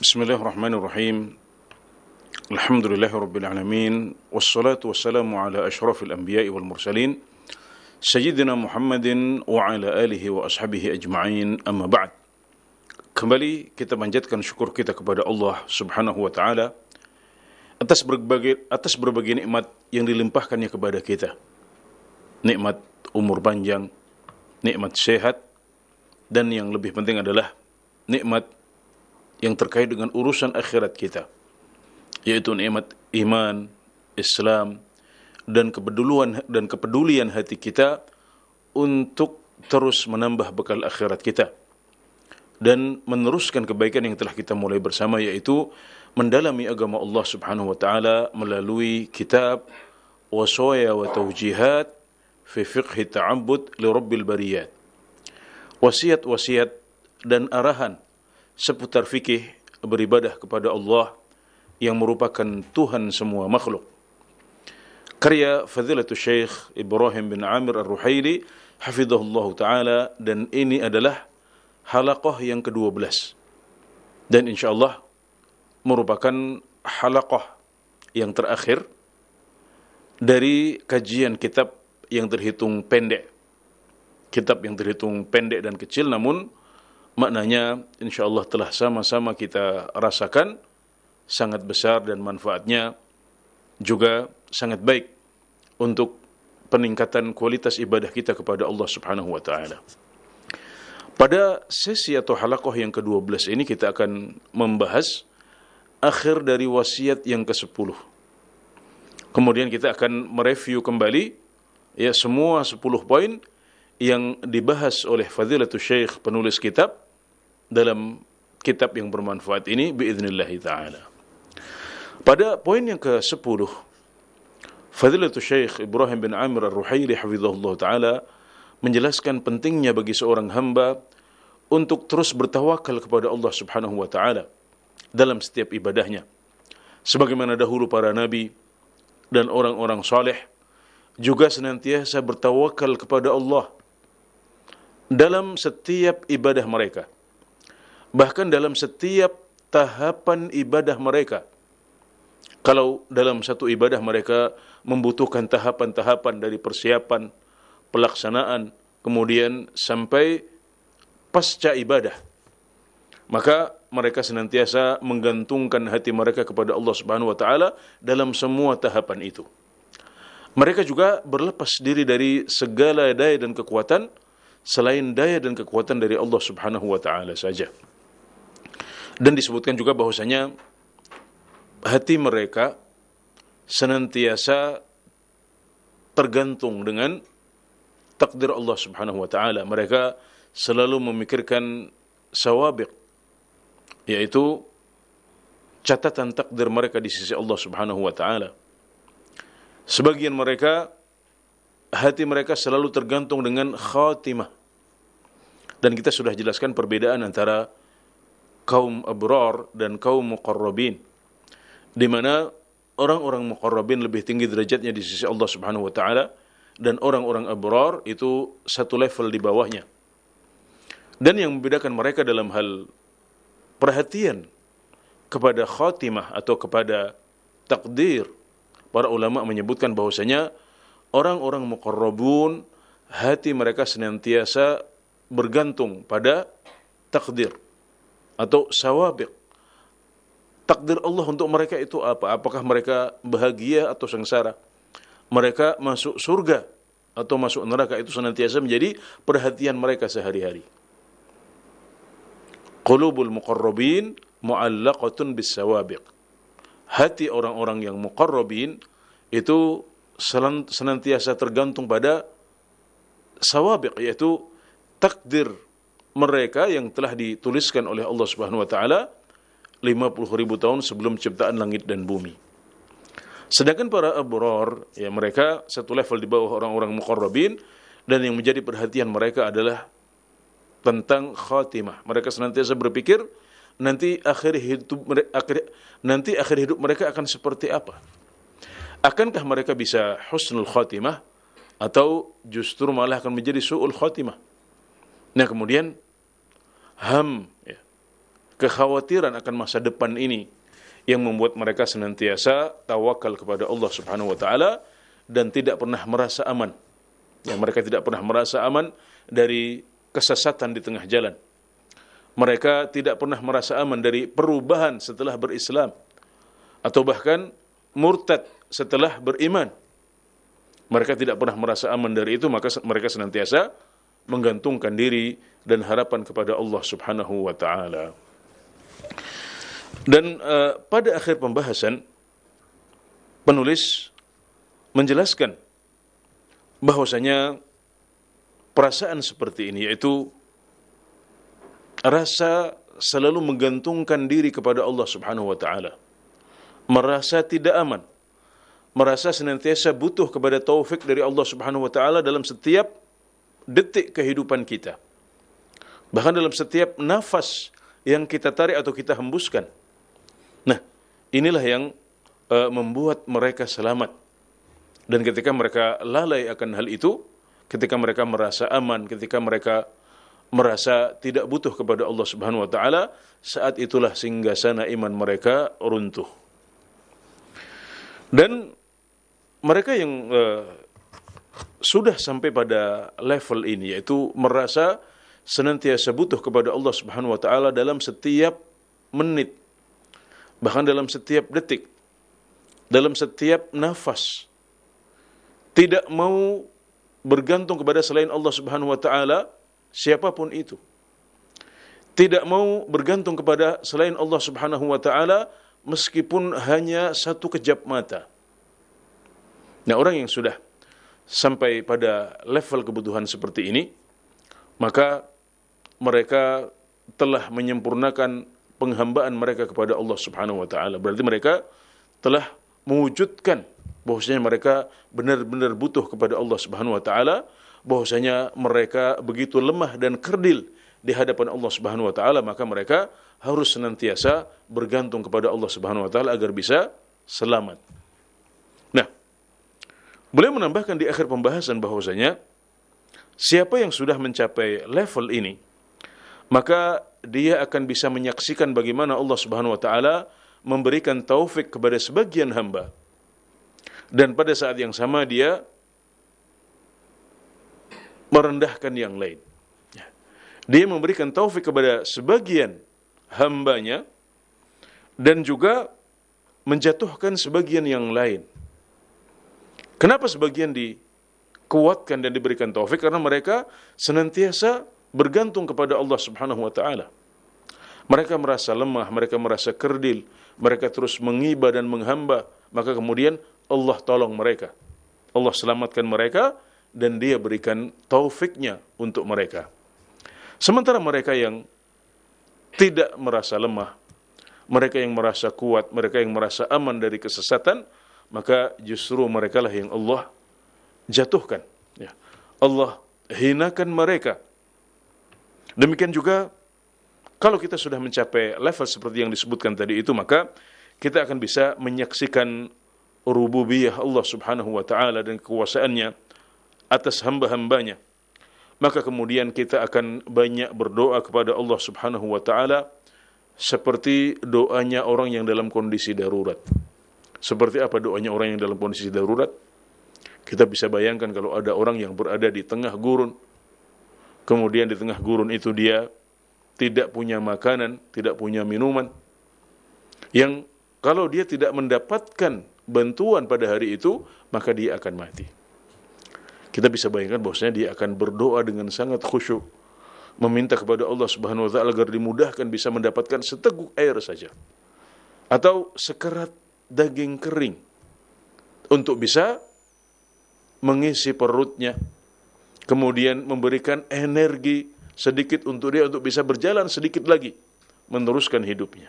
Bismillahirrahmanirrahim. Alhamdulillahirabbil alamin wassalatu wassalamu ala asyrafil anbiya'i wal mursalin sayyidina Muhammadin wa ala alihi wa ashabihi ajma'in, amma ba'd. Kembali kita panjatkan syukur kita kepada Allah Subhanahu wa taala atas berbagai nikmat yang dilimpahkannya kepada kita. Nikmat umur panjang, nikmat sehat, dan yang lebih penting adalah nikmat yang terkait dengan urusan akhirat kita, yaitu nikmat iman, Islam, dan kepedulian hati kita untuk terus menambah bekal akhirat kita dan meneruskan kebaikan yang telah kita mulai bersama, yaitu mendalami agama Allah Subhanahu wa taala melalui kitab Wasaya wa Tawjihat fi Fiqhi Ta'abbud li Rabbil Bariyat. Wasiat-wasiat dan arahan seputar fikih beribadah kepada Allah yang merupakan Tuhan semua makhluk. Karya Fadilatul Syekh Ibrahim bin Amir Ar-Ruhaili hafizahullah ta'ala, dan ini adalah halaqah yang ke-12 dan insyaAllah merupakan halaqah yang terakhir dari kajian kitab yang terhitung pendek. Kitab yang terhitung pendek dan kecil, namun maknanya insyaAllah telah sama-sama kita rasakan sangat besar dan manfaatnya juga sangat baik untuk peningkatan kualitas ibadah kita kepada Allah Subhanahu wa taala. Pada sesi atau halaqah yang ke-12 ini kita akan membahas akhir dari wasiat yang ke-10. Kemudian kita akan mereview kembali ya semua 10 poin yang dibahas oleh Fadilatul Syekh penulis kitab dalam kitab yang bermanfaat ini biiznillah ta'ala. Pada poin yang ke-10, Fadilatul Syekh Ibrahim bin Amir Ar-Ruhaili hafizahullah ta'ala menjelaskan pentingnya bagi seorang hamba untuk terus bertawakal kepada Allah Subhanahu wa ta'ala dalam setiap ibadahnya, sebagaimana dahulu para nabi dan orang-orang saleh juga senantiasa bertawakal kepada Allah dalam setiap ibadah mereka, bahkan dalam setiap tahapan ibadah mereka. Kalau dalam satu ibadah mereka membutuhkan tahapan-tahapan dari persiapan, pelaksanaan, kemudian sampai pasca ibadah, maka mereka senantiasa menggantungkan hati mereka kepada Allah Subhanahu wa taala dalam semua tahapan itu. Mereka juga berlepas diri dari segala daya dan kekuatan selain daya dan kekuatan dari Allah Subhanahu wa taala saja. Dan disebutkan juga bahwasanya hati mereka senantiasa tergantung dengan takdir Allah Subhanahu wa taala. Mereka selalu memikirkan sawabiq, yaitu catatan takdir mereka di sisi Allah Subhanahu wa taala. Sebagian mereka, hati mereka selalu tergantung dengan khatimah. Dan kita sudah jelaskan perbedaan antara kaum abrar dan kaum muqarrabin, di mana orang-orang muqarrabin lebih tinggi derajatnya di sisi Allah Subhanahu wa taala, dan orang-orang abrar itu satu level di bawahnya. Dan yang membedakan mereka dalam hal perhatian kepada khatimah atau kepada takdir, para ulama menyebutkan bahwasanya orang-orang muqarrabun hati mereka senantiasa bergantung pada takdir atau sawabiq. Takdir Allah untuk mereka itu apa? Apakah mereka bahagia atau sengsara? Mereka masuk surga atau masuk neraka, itu senantiasa menjadi perhatian mereka sehari-hari. Qulubul muqarrabin mu'allaqatun bis sawabiq. Hati orang-orang yang muqarrabin itu senantiasa tergantung pada sawabiq, yaitu takdir mereka yang telah dituliskan oleh Allah Subhanahu wa taala 50.000 tahun sebelum ciptaan langit dan bumi. Sedangkan para abrar, ya mereka satu level di bawah orang-orang muqarrabin, dan yang menjadi perhatian mereka adalah tentang khatimah. Mereka senantiasa berpikir nanti akhir hidup mereka akan seperti apa? Akankah mereka bisa husnul khatimah atau justru malah akan menjadi su'ul khatimah? Nah, kemudian kekhawatiran akan masa depan ini yang membuat mereka senantiasa tawakal kepada Allah Subhanahu wa taala dan tidak pernah merasa aman. Ya, mereka tidak pernah merasa aman dari kesesatan di tengah jalan. Mereka tidak pernah merasa aman dari perubahan setelah berislam atau bahkan murtad setelah beriman. Mereka tidak pernah merasa aman dari itu, maka mereka senantiasa menggantungkan diri dan harapan kepada Allah Subhanahu wa taala. Dan pada akhir pembahasan penulis menjelaskan bahwasanya perasaan seperti ini, yaitu rasa selalu menggantungkan diri kepada Allah Subhanahu wa taala, merasa tidak aman, merasa senantiasa butuh kepada taufik dari Allah Subhanahu wa taala dalam setiap detik kehidupan kita. Bahkan dalam setiap nafas yang kita tarik atau kita hembuskan. Nah, inilah yang membuat mereka selamat. Dan ketika mereka lalai akan hal itu, ketika mereka merasa aman, ketika mereka merasa tidak butuh kepada Allah Subhanahu wa taala, saat itulah singgasana iman mereka runtuh. Dan mereka yang sudah sampai pada level ini, yaitu merasa senantiasa butuh kepada Allah Subhanahu wa taala dalam setiap menit, bahkan dalam setiap detik, dalam setiap nafas, tidak mau bergantung kepada selain Allah Subhanahu wa taala siapapun itu. Tidak mau bergantung kepada selain Allah Subhanahu wa taala meskipun hanya satu kejap mata. Nah, orang yang sudah sampai pada level kebutuhan seperti ini, maka mereka telah menyempurnakan penghambaan mereka kepada Allah Subhanahu wa taala. Berarti mereka telah mewujudkan bahwasanya mereka benar-benar butuh kepada Allah Subhanahu wa taala, bahwasanya mereka begitu lemah dan kerdil di hadapan Allah Subhanahu wa taala, maka mereka harus senantiasa bergantung kepada Allah Subhanahu wa taala agar bisa selamat. Nah, beliau menambahkan di akhir pembahasan bahwasanya siapa yang sudah mencapai level ini, maka dia akan bisa menyaksikan bagaimana Allah Subhanahu wa taala memberikan taufik kepada sebagian hamba. Dan pada saat yang sama dia merendahkan yang lain. Dia memberikan taufik kepada sebagian hambanya dan juga menjatuhkan sebagian yang lain. Kenapa sebagian dikuatkan dan diberikan taufik? Karena mereka senantiasa bergantung kepada Allah Subhanahu wa taala. Mereka merasa lemah, mereka merasa kerdil, mereka terus mengiba dan menghamba, maka kemudian Allah tolong mereka, Allah selamatkan mereka, dan dia berikan taufiknya untuk mereka. Sementara mereka yang tidak merasa lemah, mereka yang merasa kuat, mereka yang merasa aman dari kesesatan, maka justru mereka lah yang Allah jatuhkan, ya. Allah hinakan mereka. Demikian juga kalau kita sudah mencapai level seperti yang disebutkan tadi itu, maka kita akan bisa menyaksikan rububiyah Allah Subhanahu wa taala dan kekuasaannya atas hamba-hambanya. Maka kemudian kita akan banyak berdoa kepada Allah Subhanahu wa taala seperti doanya orang yang dalam kondisi darurat. Seperti apa doanya orang yang dalam kondisi darurat? Kita bisa bayangkan kalau ada orang yang berada di tengah gurun, kemudian di tengah gurun itu dia tidak punya makanan, tidak punya minuman, yang kalau dia tidak mendapatkan bantuan pada hari itu, maka dia akan mati. Kita bisa bayangkan bahwasanya dia akan berdoa dengan sangat khusyuk, meminta kepada Allah Subhanahu wa taala agar dimudahkan bisa mendapatkan seteguk air saja atau sekerat daging kering untuk bisa mengisi perutnya, kemudian memberikan energi sedikit untuk dia untuk bisa berjalan sedikit lagi meneruskan hidupnya.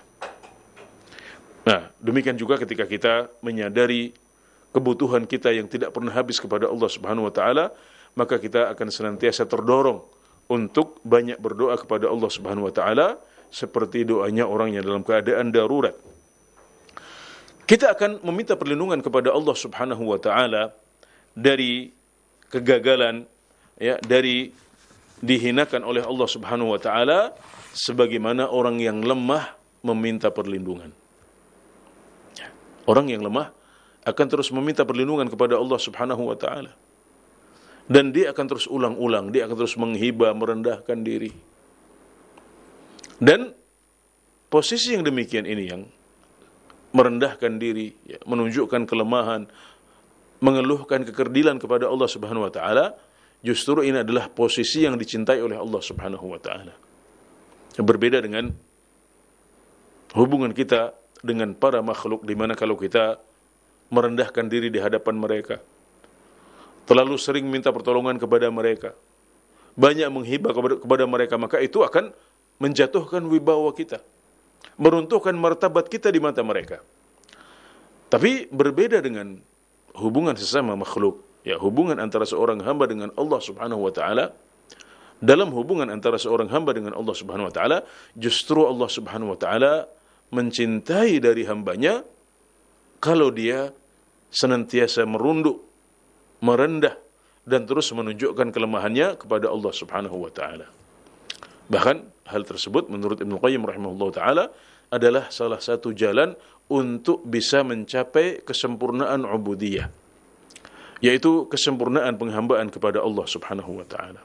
Nah, demikian juga ketika kita menyadari kebutuhan kita yang tidak pernah habis kepada Allah Subhanahu wa taala, maka kita akan senantiasa terdorong untuk banyak berdoa kepada Allah Subhanahu wa taala seperti doanya orang yang dalam keadaan darurat. Kita akan meminta perlindungan kepada Allah Subhanahu wa taala dari kegagalan, ya, dari dihinakan oleh Allah Subhanahu wa taala sebagaimana orang yang lemah meminta perlindungan. Orang yang lemah akan terus meminta perlindungan kepada Allah Subhanahu wa taala. Dan dia akan terus ulang-ulang, dia akan terus menghibah, merendahkan diri. Dan posisi yang demikian ini yang merendahkan diri, ya, menunjukkan kelemahan, mengeluhkan kekerdilan kepada Allah Subhanahu wa taala, justru ini adalah posisi yang dicintai oleh Allah Subhanahu wa taala. Berbeda dengan hubungan kita dengan para makhluk, di mana kalau kita merendahkan diri di hadapan mereka, terlalu sering minta pertolongan kepada mereka, banyak menghibah kepada mereka, maka itu akan menjatuhkan wibawa kita, meruntuhkan martabat kita di mata mereka. Tapi berbeda dengan hubungan sesama makhluk, ya, hubungan antara seorang hamba dengan Allah Subhanahu wa taala. Dalam hubungan antara seorang hamba dengan Allah Subhanahu wa taala, justru Allah Subhanahu wa taala mencintai dari hambanya kalau dia senantiasa merunduk, merendah, dan terus menunjukkan kelemahannya kepada Allah Subhanahu wa taala. Bahkan hal tersebut menurut Ibnu Qayyim rahimahullah taala adalah salah satu jalan untuk bisa mencapai kesempurnaan ubudiyah, yaitu kesempurnaan penghambaan kepada Allah Subhanahu wa taala.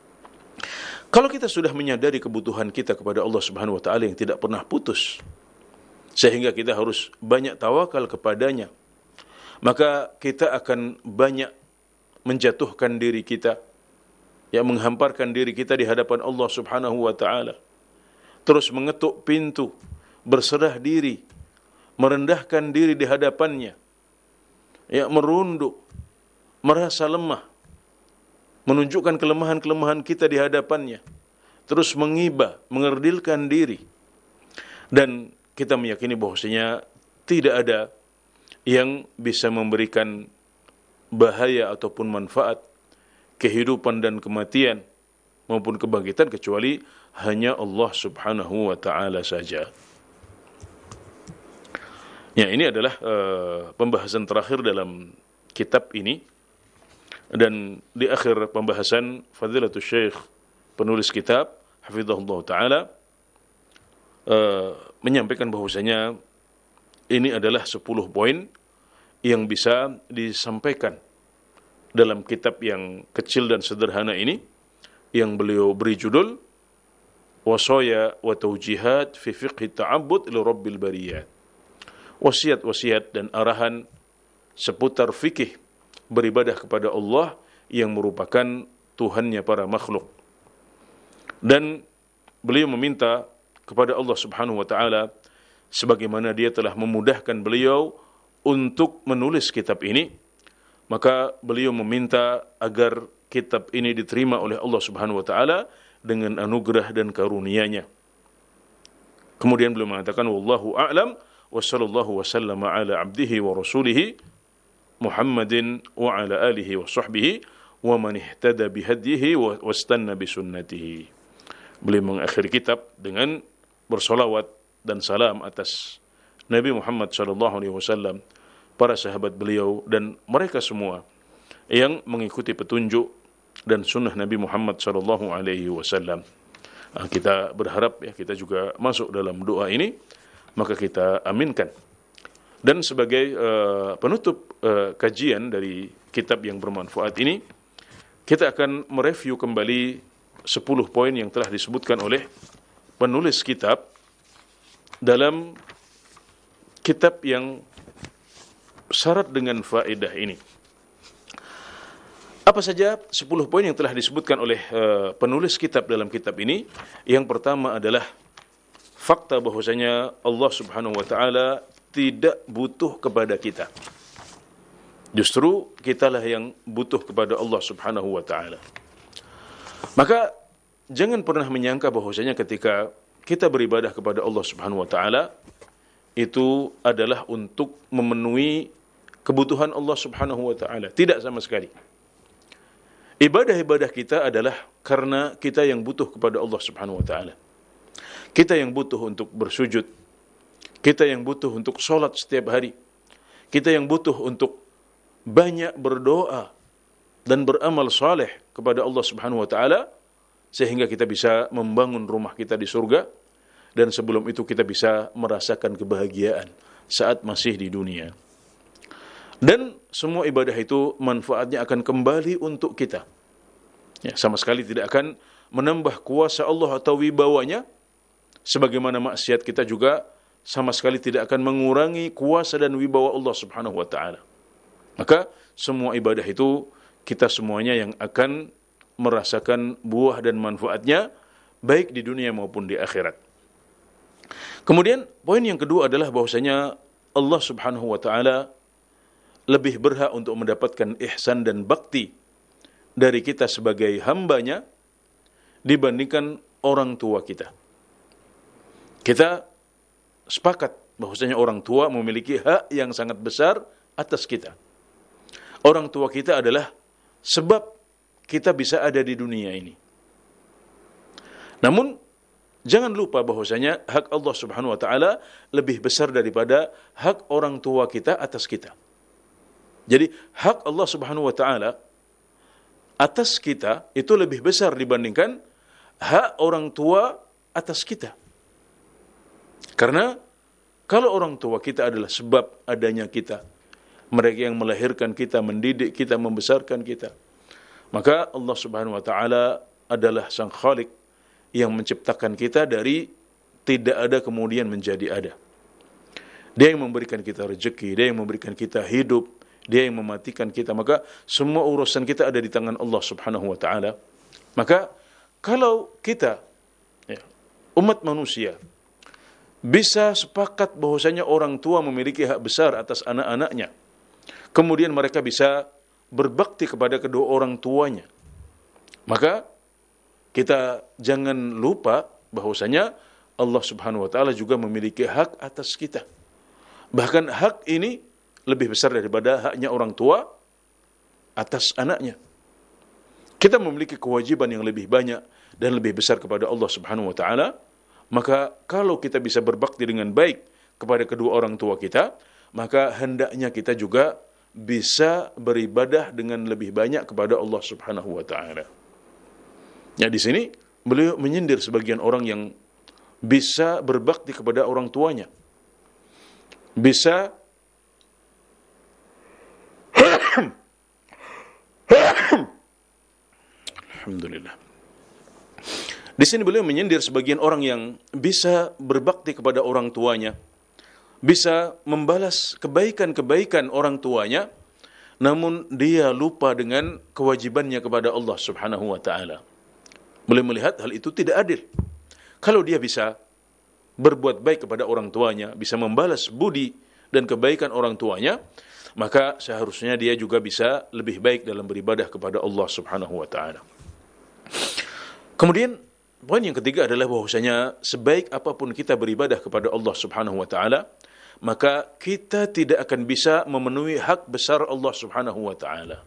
Kalau kita sudah menyadari kebutuhan kita kepada Allah Subhanahu wa taala yang tidak pernah putus, sehingga kita harus banyak tawakal kepadanya, maka kita akan banyak menjatuhkan diri kita, ya, menghamparkan diri kita di hadapan Allah Subhanahu wa taala, terus mengetuk pintu, berserah diri, merendahkan diri di hadapannya, ya, merunduk, merasa lemah, menunjukkan kelemahan-kelemahan kita di hadapannya, terus mengibah, mengerdilkan diri. Dan kita meyakini bahwasanya tidak ada yang bisa memberikan bahaya ataupun manfaat, kehidupan dan kematian maupun kebangkitan kecuali hanya Allah Subhanahu wa taala saja. Ya, ini adalah pembahasan terakhir dalam kitab ini. Dan di akhir pembahasan, Fadilatul Syekh penulis kitab hafizahullah taala menyampaikan bahwasanya ini adalah 10 poin yang bisa disampaikan dalam kitab yang kecil dan sederhana ini, yang beliau beri judul Wasaya wa Taujihat fi Fiqhi Ta'abbud li Rabbil Bariyat. Wasiat-wasiat dan arahan seputar fikih beribadah kepada Allah yang merupakan Tuhannya para makhluk. Dan beliau meminta kepada Allah Subhanahu wa taala, sebagaimana dia telah memudahkan beliau untuk menulis kitab ini, maka beliau meminta agar kitab ini diterima oleh Allah Subhanahu wa taala dengan anugerah dan karunia-Nya. Kemudian beliau mengatakan, wallahu a'lam wa sallallahu wasallama ala abdihi wa rasulihi Muhammadin wa ala alihi wa sahbihi wa man ihtada bihadihi wa wastanna bisunnatihi. Beliau mengakhiri kitab dengan bersolawat dan salam atas Nabi Muhammad sallallahu alaihi wasallam, para sahabat beliau dan mereka semua yang mengikuti petunjuk dan sunnah Nabi Muhammad sallallahu alaihi wasallam. Kita berharap, ya, kita juga masuk dalam doa ini, maka kita aminkan. Dan sebagai penutup kajian dari kitab yang bermanfaat ini, kita akan mereview kembali 10 poin yang telah disebutkan oleh penulis kitab dalam kitab yang syarat dengan faedah ini. Apa saja 10 poin yang telah disebutkan oleh penulis kitab dalam kitab ini? Yang pertama adalah fakta bahwasanya Allah Subhanahu wa taala tidak butuh kepada kita. Justru kitalah yang butuh kepada Allah Subhanahu wa taala. Maka jangan pernah menyangka bahwasanya ketika kita beribadah kepada Allah Subhanahu wa taala itu adalah untuk memenuhi kebutuhan Allah Subhanahu wa taala. Tidak sama sekali. Ibadah-ibadah kita adalah karena kita yang butuh kepada Allah Subhanahu wa taala. Kita yang butuh untuk bersujud, kita yang butuh untuk sholat setiap hari, kita yang butuh untuk banyak berdoa dan beramal saleh kepada Allah Subhanahu wa taala, sehingga kita bisa membangun rumah kita di surga, dan sebelum itu kita bisa merasakan kebahagiaan saat masih di dunia. Dan semua ibadah itu manfaatnya akan kembali untuk kita. Ya, sama sekali tidak akan menambah kuasa Allah atau wibawanya, sebagaimana maksiat kita juga sama sekali tidak akan mengurangi kuasa dan wibawa Allah Subhanahu wa taala. Maka semua ibadah itu kita semuanya yang akan merasakan buah dan manfaatnya baik di dunia maupun di akhirat. Kemudian poin yang kedua adalah bahwasanya Allah Subhanahu wa taala lebih berhak untuk mendapatkan ihsan dan bakti dari kita sebagai hambanya dibandingkan orang tua kita. Kita sepakat bahwasanya orang tua memiliki hak yang sangat besar atas kita. Orang tua kita adalah sebab kita bisa ada di dunia ini. Namun jangan lupa bahwasanya hak Allah Subhanahu wa taala lebih besar daripada hak orang tua kita atas kita. Jadi hak Allah Subhanahu wa taala atas kita itu lebih besar dibandingkan hak orang tua atas kita. Karena kalau orang tua kita adalah sebab adanya kita, mereka yang melahirkan kita, mendidik kita, membesarkan kita, maka Allah Subhanahu wa taala adalah Sang Khalik yang menciptakan kita dari tidak ada kemudian menjadi ada. Dia yang memberikan kita rezeki, dia yang memberikan kita hidup, dia yang mematikan kita. Maka semua urusan kita ada di tangan Allah Subhanahu wa taala. Maka kalau kita umat manusia bisa sepakat bahwasanya orang tua memiliki hak besar atas anak-anaknya, kemudian mereka bisa berbakti kepada kedua orang tuanya, maka kita jangan lupa bahwasanya Allah Subhanahu wa taala juga memiliki hak atas kita. Bahkan hak ini lebih besar daripada haknya orang tua atas anaknya. Kita memiliki kewajiban yang lebih banyak dan lebih besar kepada Allah Subhanahu wa taala. Maka kalau kita bisa berbakti dengan baik kepada kedua orang tua kita, maka hendaknya kita juga bisa beribadah dengan lebih banyak kepada Allah Subhanahu wa taala. Ya, di sini beliau menyindir sebagian orang yang bisa berbakti kepada orang tuanya. Bisa Alhamdulillah. Di sini beliau menyindir sebagian orang yang bisa berbakti kepada orang tuanya, bisa membalas kebaikan-kebaikan orang tuanya, namun dia lupa dengan kewajibannya kepada Allah Subhanahu wa taala. Beliau melihat hal itu tidak adil. Kalau dia bisa berbuat baik kepada orang tuanya, bisa membalas budi dan kebaikan orang tuanya, maka seharusnya dia juga bisa lebih baik dalam beribadah kepada Allah Subhanahu wa taala. Kemudian poin yang ketiga adalah bahwasanya sebaik apapun kita beribadah kepada Allah Subhanahu wa taala, maka kita tidak akan bisa memenuhi hak besar Allah Subhanahu wa taala.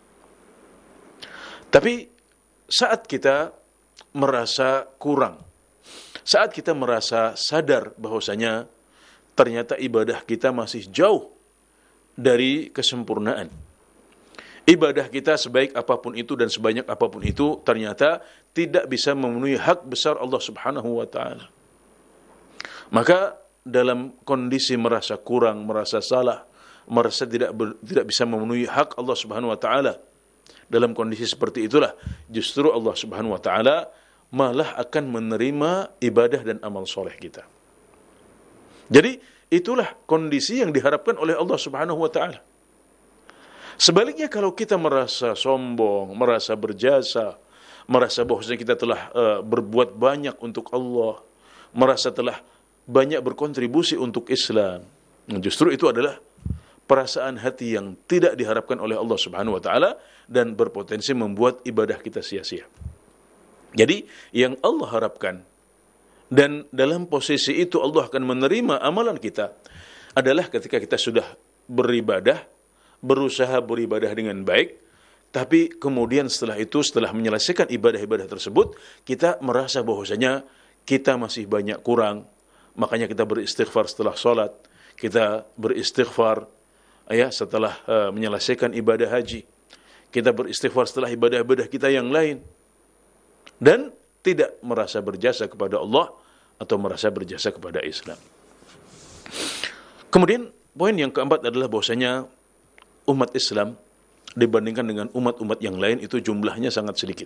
Tapi saat kita merasa kurang, saat kita merasa sadar bahwasanya ternyata ibadah kita masih jauh dari kesempurnaan, ibadah kita sebaik apapun itu dan sebanyak apapun itu ternyata tidak bisa memenuhi hak besar Allah Subhanahu wa taala. Maka dalam kondisi merasa kurang, merasa salah, merasa tidak bisa memenuhi hak Allah Subhanahu wa taala, dalam kondisi seperti itulah justru Allah Subhanahu wa taala malah akan menerima ibadah dan amal soleh kita. Jadi itulah kondisi yang diharapkan oleh Allah Subhanahu wa taala. Sebaliknya kalau kita merasa sombong, merasa berjasa, merasa bahwasanya kita telah berbuat banyak untuk Allah, merasa telah banyak berkontribusi untuk Islam, justru itu adalah perasaan hati yang tidak diharapkan oleh Allah Subhanahu wa taala dan berpotensi membuat ibadah kita sia-sia. Jadi yang Allah harapkan dan dalam posisi itu Allah akan menerima amalan kita adalah ketika kita sudah beribadah, berusaha beribadah dengan baik, tapi kemudian setelah itu, setelah menyelesaikan ibadah-ibadah tersebut, kita merasa bahwasanya kita masih banyak kurang, makanya kita beristighfar setelah sholat, kita beristighfar setelah menyelesaikan ibadah haji, kita beristighfar setelah ibadah-ibadah kita yang lain. dan tidak merasa berjasa kepada Allah atau merasa berjasa kepada Islam. Kemudian poin yang keempat adalah bahwasanya umat Islam dibandingkan dengan umat-umat yang lain itu jumlahnya sangat sedikit.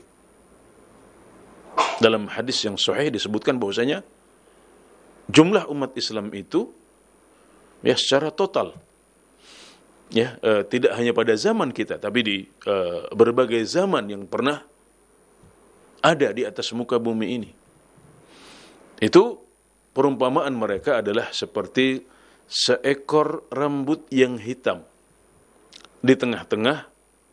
Dalam hadis yang sahih disebutkan bahwasanya jumlah umat Islam itu ya secara total ya tidak hanya pada zaman kita tapi di berbagai zaman yang pernah ada di atas muka bumi ini. Itu perumpamaan mereka adalah seperti seekor rambut yang hitam di tengah-tengah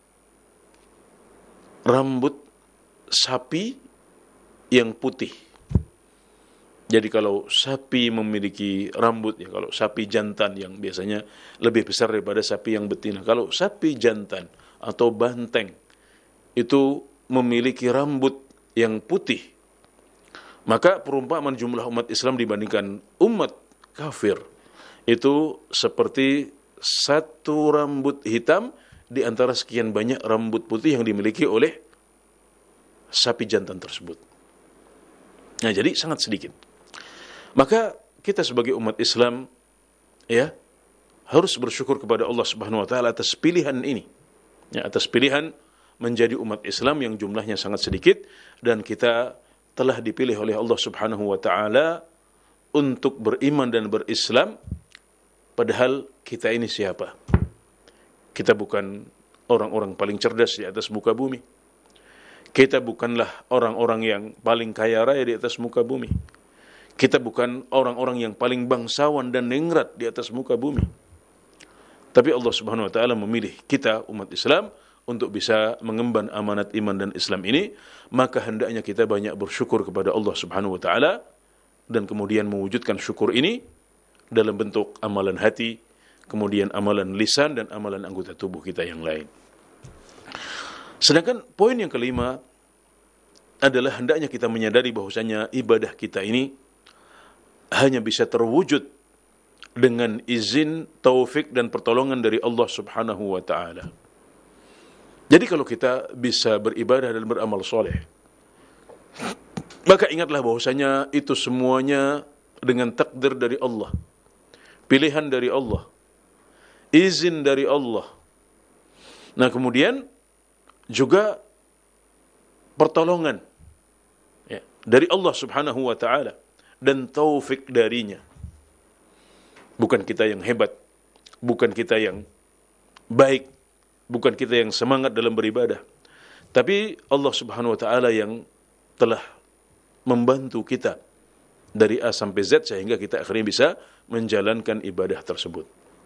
rambut sapi yang putih. Jadi kalau sapi memiliki rambut, ya kalau sapi jantan yang biasanya lebih besar daripada sapi yang betina. Kalau sapi jantan atau banteng itu memiliki rambut yang putih, maka perumpamaan jumlah umat Islam dibandingkan umat kafir itu seperti satu rambut hitam di antara sekian banyak rambut putih yang dimiliki oleh sapi jantan tersebut. Nah, jadi sangat sedikit. Maka kita sebagai umat Islam ya harus bersyukur kepada Allah Subhanahu wa taala atas pilihan ini. Ya, atas pilihan menjadi umat Islam yang jumlahnya sangat sedikit dan kita telah dipilih oleh Allah Subhanahu wa taala untuk beriman dan berislam, padahal kita ini siapa? Kita bukan orang-orang paling cerdas di atas muka bumi. Kita bukanlah orang-orang yang paling kaya raya di atas muka bumi. Kita bukan orang-orang yang paling bangsawan dan ningrat di atas muka bumi. Tapi Allah Subhanahu wa taala memilih kita umat Islam untuk bisa mengemban amanat iman dan Islam ini, maka hendaknya kita banyak bersyukur kepada Allah Subhanahu wa taala dan kemudian mewujudkan syukur ini dalam bentuk amalan hati, kemudian amalan lisan dan amalan anggota tubuh kita yang lain. Sedangkan poin yang kelima adalah hendaknya kita menyadari bahwasanya ibadah kita ini hanya bisa terwujud dengan izin, taufik dan pertolongan dari Allah Subhanahu wa taala. Jadi kalau kita bisa beribadah dan beramal soleh, maka ingatlah bahwasanya itu semuanya dengan takdir dari Allah, pilihan dari Allah, izin dari Allah. Nah, kemudian juga pertolongan ya, dari Allah Subhanahu wa taala dan taufik darinya. Bukan kita yang hebat, bukan kita yang baik, bukan kita yang semangat dalam beribadah, tapi Allah Subhanahu wa taala yang telah membantu kita dari A sampai Z sehingga kita akhirnya bisa menjalankan ibadah tersebut.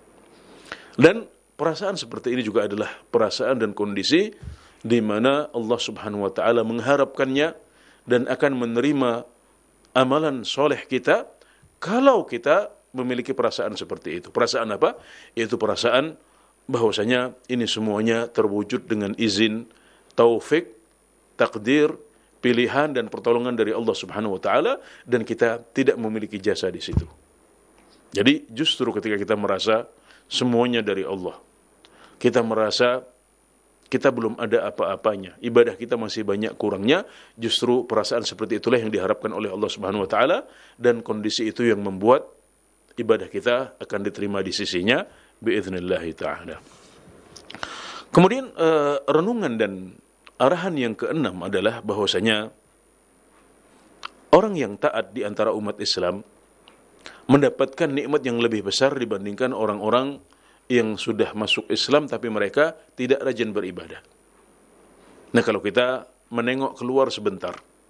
Dan perasaan seperti ini juga adalah perasaan dan kondisi di mana Allah Subhanahu wa taala mengharapkannya dan akan menerima amalan soleh kita kalau kita memiliki perasaan seperti itu. Perasaan apa? Yaitu perasaan bahwasanya ini semuanya terwujud dengan izin, taufik, takdir, pilihan dan pertolongan dari Allah Subhanahu wa taala dan kita tidak memiliki jasa di situ. Jadi justru ketika kita merasa semuanya dari Allah, kita merasa kita belum ada apa-apanya, ibadah kita masih banyak kurangnya, justru perasaan seperti itulah yang diharapkan oleh Allah Subhanahu wa taala dan kondisi itu yang membuat ibadah kita akan diterima di sisinya biiznillah taala. Kemudian renungan dan arahan yang keenam adalah bahwasanya orang yang taat di antara umat Islam mendapatkan nikmat yang lebih besar dibandingkan orang-orang yang sudah masuk Islam tapi mereka tidak rajin beribadah. Nah, kalau kita menengok keluar sebentar,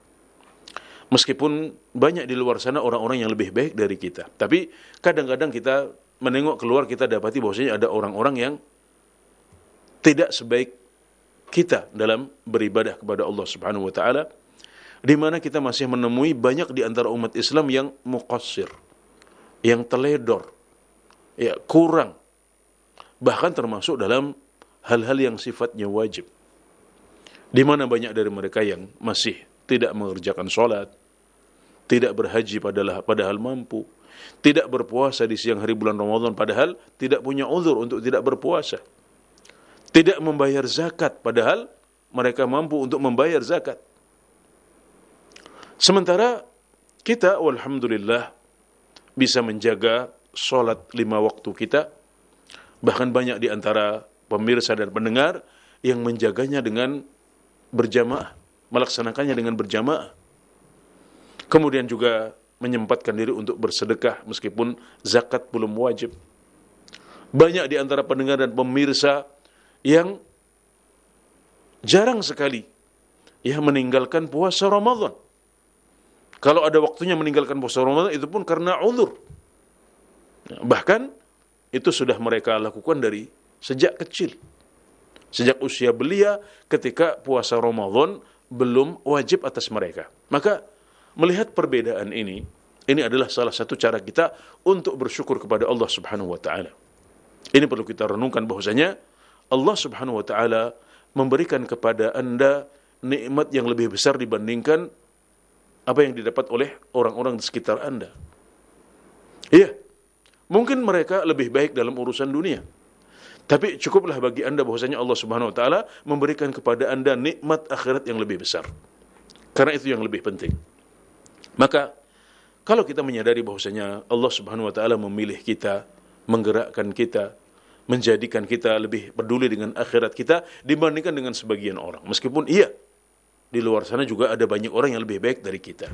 meskipun banyak di luar sana orang-orang yang lebih baik dari kita, tapi kadang-kadang kita menengok keluar kita dapati bahwasanya ada orang-orang yang tidak sebaik kita dalam beribadah kepada Allah Subhanahu wa taala, di mana kita masih menemui banyak di antara umat Islam yang muqassir, yang teledor, ya kurang, bahkan termasuk dalam hal-hal yang sifatnya wajib. Di mana banyak dari mereka yang masih tidak mengerjakan sholat, tidak berhaji padahal mampu, tidak berpuasa di siang hari bulan Ramadan padahal tidak punya uzur untuk tidak berpuasa, tidak membayar zakat padahal mereka mampu untuk membayar zakat. Sementara kita walhamdulillah bisa menjaga sholat 5 waktu kita, bahkan banyak di antara pemirsa dan pendengar yang menjaganya dengan berjamaah, melaksanakannya dengan berjamaah. Kemudian juga menyempatkan diri untuk bersedekah meskipun zakat belum wajib. Banyak di antara pendengar dan pemirsa yang jarang sekali meninggalkan puasa Ramadan. Kalau ada waktunya meninggalkan puasa Ramadan itu pun karena uzur. Bahkan itu sudah mereka lakukan dari sejak kecil. Sejak usia belia ketika puasa Ramadan belum wajib atas mereka. Maka melihat perbedaan ini adalah salah satu cara kita untuk bersyukur kepada Allah Subhanahu wa taala. Ini perlu kita renungkan bahwasanya Allah Subhanahu wa taala memberikan kepada Anda nikmat yang lebih besar dibandingkan apa yang didapat oleh orang-orang di sekitar Anda. Iya, mungkin mereka lebih baik dalam urusan dunia. Tapi cukuplah bagi Anda bahwasanya Allah Subhanahu wa taala memberikan kepada Anda nikmat akhirat yang lebih besar. Karena itu yang lebih penting. Maka kalau kita menyadari bahwasanya Allah Subhanahu wa taala memilih kita, menggerakkan kita, menjadikan kita lebih peduli dengan akhirat kita dibandingkan dengan sebagian orang. Meskipun di luar sana juga ada banyak orang yang lebih baik dari kita.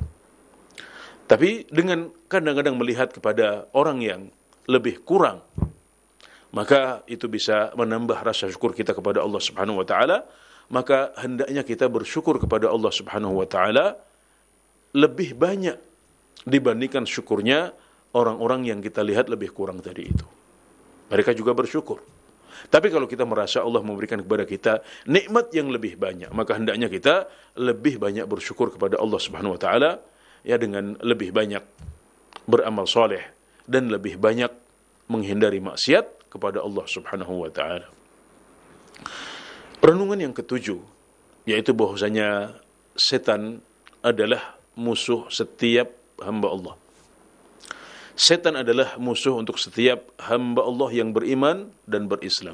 Tapi dengan kadang-kadang melihat kepada orang yang lebih kurang, maka itu bisa menambah rasa syukur kita kepada Allah Subhanahu wa taala. Maka hendaknya kita bersyukur kepada Allah Subhanahu wa taala lebih banyak dibandingkan syukurnya orang-orang yang kita lihat lebih kurang tadi itu. Mereka juga bersyukur. Tapi kalau kita merasa Allah memberikan kepada kita nikmat yang lebih banyak, maka hendaknya kita lebih banyak bersyukur kepada Allah Subhanahu wa taala dengan lebih banyak beramal soleh dan lebih banyak menghindari maksiat kepada Allah Subhanahu wa taala. Renungan yang ketujuh, yaitu bahwasanya setan adalah musuh setiap hamba Allah. Setan adalah musuh untuk setiap hamba Allah yang beriman dan berislam.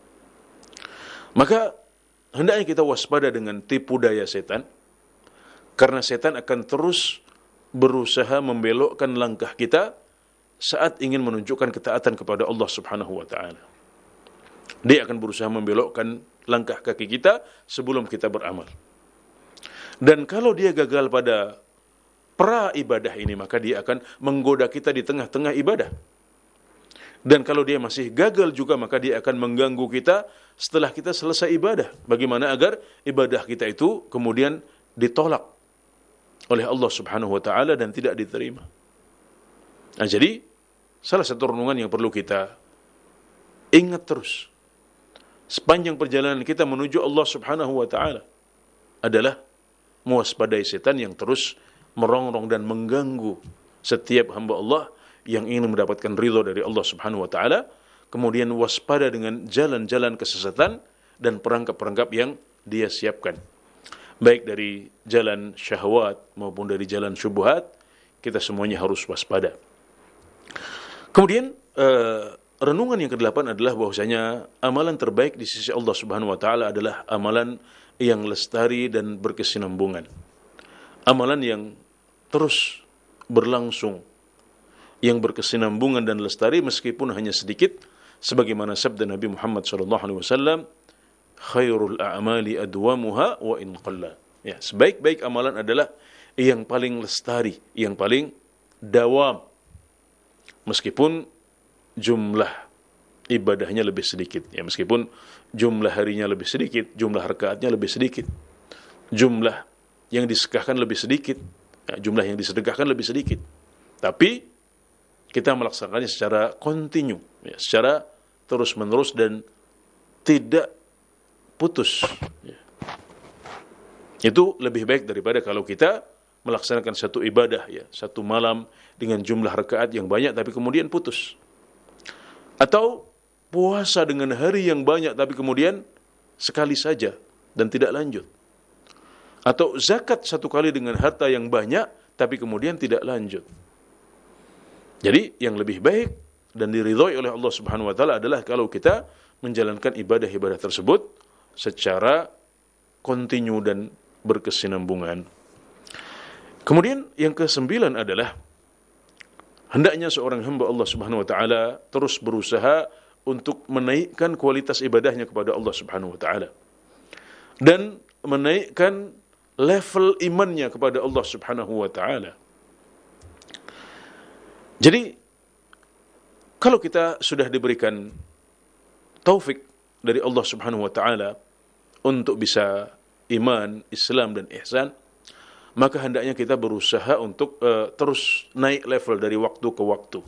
Maka hendaknya kita waspada dengan tipu daya setan, karena setan akan terus berusaha membelokkan langkah kita saat ingin menunjukkan ketaatan kepada Allah Subhanahu wa taala. Dia akan berusaha membelokkan langkah kaki kita sebelum kita beramal. Dan kalau dia gagal pada pra ibadah ini, maka dia akan menggoda kita di tengah-tengah ibadah. Dan kalau dia masih gagal juga, maka dia akan mengganggu kita setelah kita selesai ibadah. Bagaimana agar ibadah kita itu kemudian ditolak oleh Allah Subhanahu wa taala dan tidak diterima. Nah, jadi salah satu renungan yang perlu kita ingat terus sepanjang perjalanan kita menuju Allah Subhanahu wa taala adalah mewaspadai setan yang terus merongrong dan mengganggu setiap hamba Allah yang ingin mendapatkan ridha dari Allah Subhanahu wa taala, kemudian waspada dengan jalan-jalan kesesatan dan perangkap-perangkap yang dia siapkan. Baik dari jalan syahwat maupun dari jalan syubhat, kita semuanya harus waspada. Kemudian renungan yang ke-8 adalah bahwasanya amalan terbaik di sisi Allah Subhanahu wa taala adalah amalan yang lestari dan berkesinambungan. Amalan yang terus berlangsung, yang berkesinambungan dan lestari meskipun hanya sedikit, sebagaimana sabda Nabi Muhammad SAW, khairul a'mali adwamuha wa in qalla. Ya, sebaik-baik amalan adalah yang paling lestari, yang paling dawam, meskipun jumlah ibadahnya lebih sedikit. Ya, meskipun jumlah harinya lebih sedikit, jumlah rakaatnya lebih sedikit, jumlah yang disedekahkan lebih sedikit, jumlah yang disedekahkan lebih sedikit. Tapi kita melaksanakannya secara kontinu, secara terus-menerus dan tidak putus. Itu lebih baik daripada kalau kita melaksanakan satu ibadah, satu malam dengan jumlah rakaat yang banyak tapi kemudian putus. Atau puasa dengan hari yang banyak tapi kemudian sekali saja dan tidak lanjut. Atau zakat satu kali dengan harta yang banyak tapi kemudian tidak lanjut. Jadi yang lebih baik dan diridhoi oleh Allah Subhanahu wa taala adalah kalau kita menjalankan ibadah-ibadah tersebut secara kontinu dan berkesinambungan. Kemudian yang ke-9 adalah hendaknya seorang hamba Allah Subhanahu wa taala terus berusaha untuk menaikkan kualitas ibadahnya kepada Allah Subhanahu wa taala dan menaikkan level imannya kepada Allah Subhanahu wa taala. Jadi kalau kita sudah diberikan taufik dari Allah Subhanahu wa taala untuk bisa iman, Islam dan ihsan, maka hendaknya kita berusaha untuk terus naik level dari waktu ke waktu.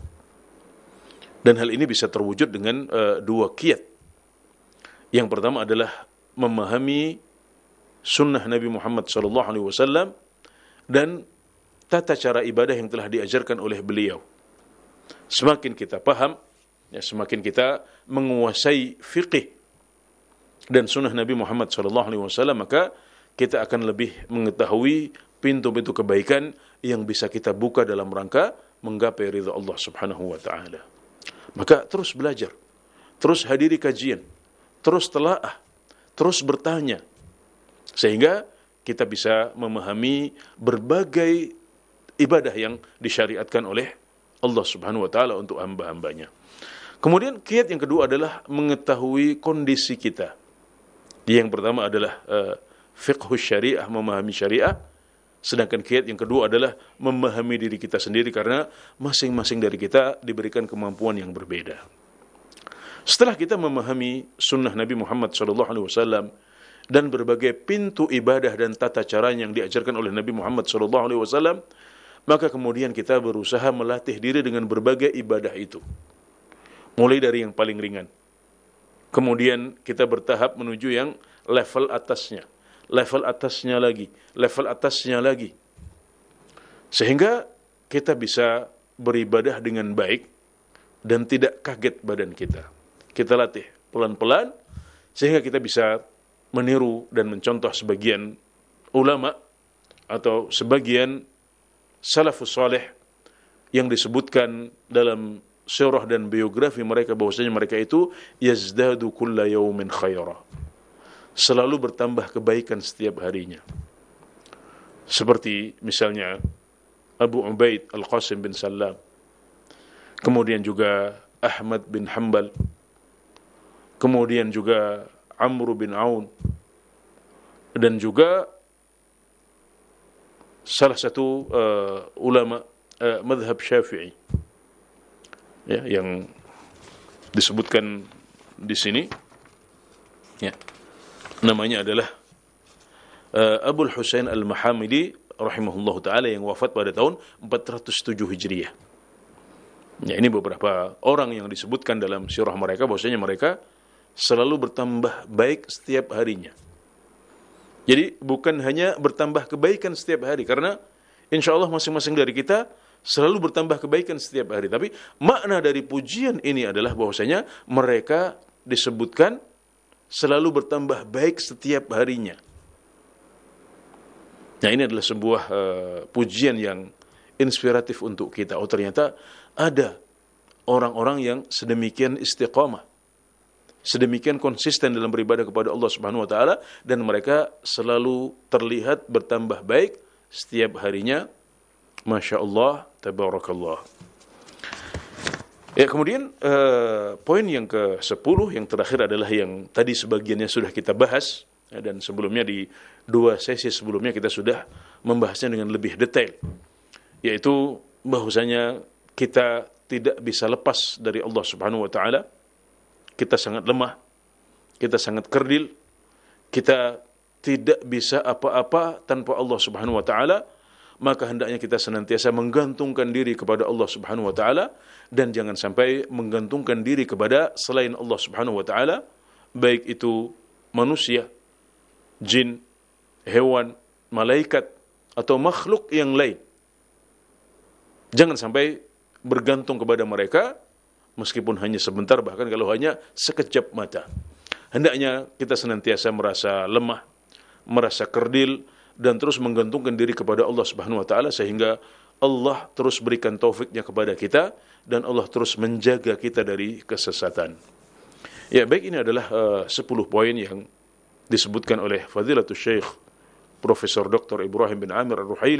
Dan hal ini bisa terwujud dengan dua kiat. Yang pertama adalah memahami sunnah Nabi Muhammad SAW dan tata cara ibadah yang telah diajarkan oleh beliau. Semakin kita paham, semakin kita menguasai fiqih dan sunnah Nabi Muhammad SAW, maka kita akan lebih mengetahui pintu-pintu kebaikan yang bisa kita buka dalam rangka menggapai ridha Allah Subhanahu wa taala. Maka terus belajar, terus hadiri kajian, terus telaah, terus bertanya, sehingga kita bisa memahami berbagai ibadah yang disyariatkan oleh Allah Subhanahu wa taala untuk hamba-hambanya. Kemudian kiat yang kedua adalah mengetahui kondisi kita. Yang pertama adalah fiqhus syariah, memahami syariah. Sedangkan kiat yang kedua adalah memahami diri kita sendiri, karena masing-masing dari kita diberikan kemampuan yang berbeda. Setelah kita memahami sunnah Nabi Muhammad SAW dan berbagai pintu ibadah dan tata cara yang diajarkan oleh Nabi Muhammad SAW, maka kemudian kita berusaha melatih diri dengan berbagai ibadah itu. Mulai dari yang paling ringan. Kemudian kita bertahap menuju yang level atasnya. Level atasnya lagi, level atasnya lagi. Sehingga kita bisa beribadah dengan baik dan tidak kaget badan kita. Kita latih pelan-pelan sehingga kita bisa meniru dan mencontoh sebagian ulama atau sebagian salafus saleh yang disebutkan dalam sirah dan biografi mereka bahwasanya mereka itu yazdadu kulla yaumin khaira, selalu bertambah kebaikan setiap harinya. Seperti misalnya Abu Ubaid Al-Qasim bin Sallam, kemudian juga Ahmad bin Hanbal, kemudian juga Amr bin Aun, dan juga salah satu ulama madhab Syafi'i, ya, yang disebutkan di sini, ya, namanya adalah Abul Husain Al-Mahamidi rahimahullah ta'ala, yang wafat pada tahun 407 Hijriah. Ya, ini beberapa orang yang disebutkan dalam sirah mereka bahwasanya mereka selalu bertambah baik setiap harinya. Jadi bukan hanya bertambah kebaikan setiap hari, karena insya Allah masing-masing dari kita selalu bertambah kebaikan setiap hari. Tapi makna dari pujian ini adalah bahwasanya mereka disebutkan selalu bertambah baik setiap harinya. Nah, ini adalah sebuah pujian yang inspiratif untuk kita. Oh, ternyata ada orang-orang yang sedemikian istiqamah, sedemikian konsisten dalam beribadah kepada Allah Subhanahu wa taala, dan mereka selalu terlihat bertambah baik setiap harinya. Masya Allah, tabarakallah. Ya, kemudian poin yang ke-10 yang terakhir adalah yang tadi sebagiannya sudah kita bahas, ya, dan sebelumnya di 2 sesi sebelumnya kita sudah membahasnya dengan lebih detail, yaitu bahwasanya kita tidak bisa lepas dari Allah Subhanahu wa taala. Kita sangat lemah, kita sangat kerdil, kita tidak bisa apa-apa tanpa Allah Subhanahu wa taala. Maka hendaknya kita senantiasa menggantungkan diri kepada Allah Subhanahu wa taala, dan jangan sampai menggantungkan diri kepada selain Allah Subhanahu wa taala, baik itu manusia, jin, hewan, malaikat, atau makhluk yang lain. Jangan sampai bergantung kepada mereka meskipun hanya sebentar, bahkan kalau hanya sekejap mata. Hendaknya kita senantiasa merasa lemah, merasa kerdil, dan terus menggantungkan diri kepada Allah Subhanahu wa taala, sehingga Allah terus berikan taufiknya kepada kita dan Allah terus menjaga kita dari kesesatan. Ya, baik, ini adalah 10 poin yang disebutkan oleh Fadilatul Syekh Profesor Dr. Ibrahim bin Amir Ar-Ruhaili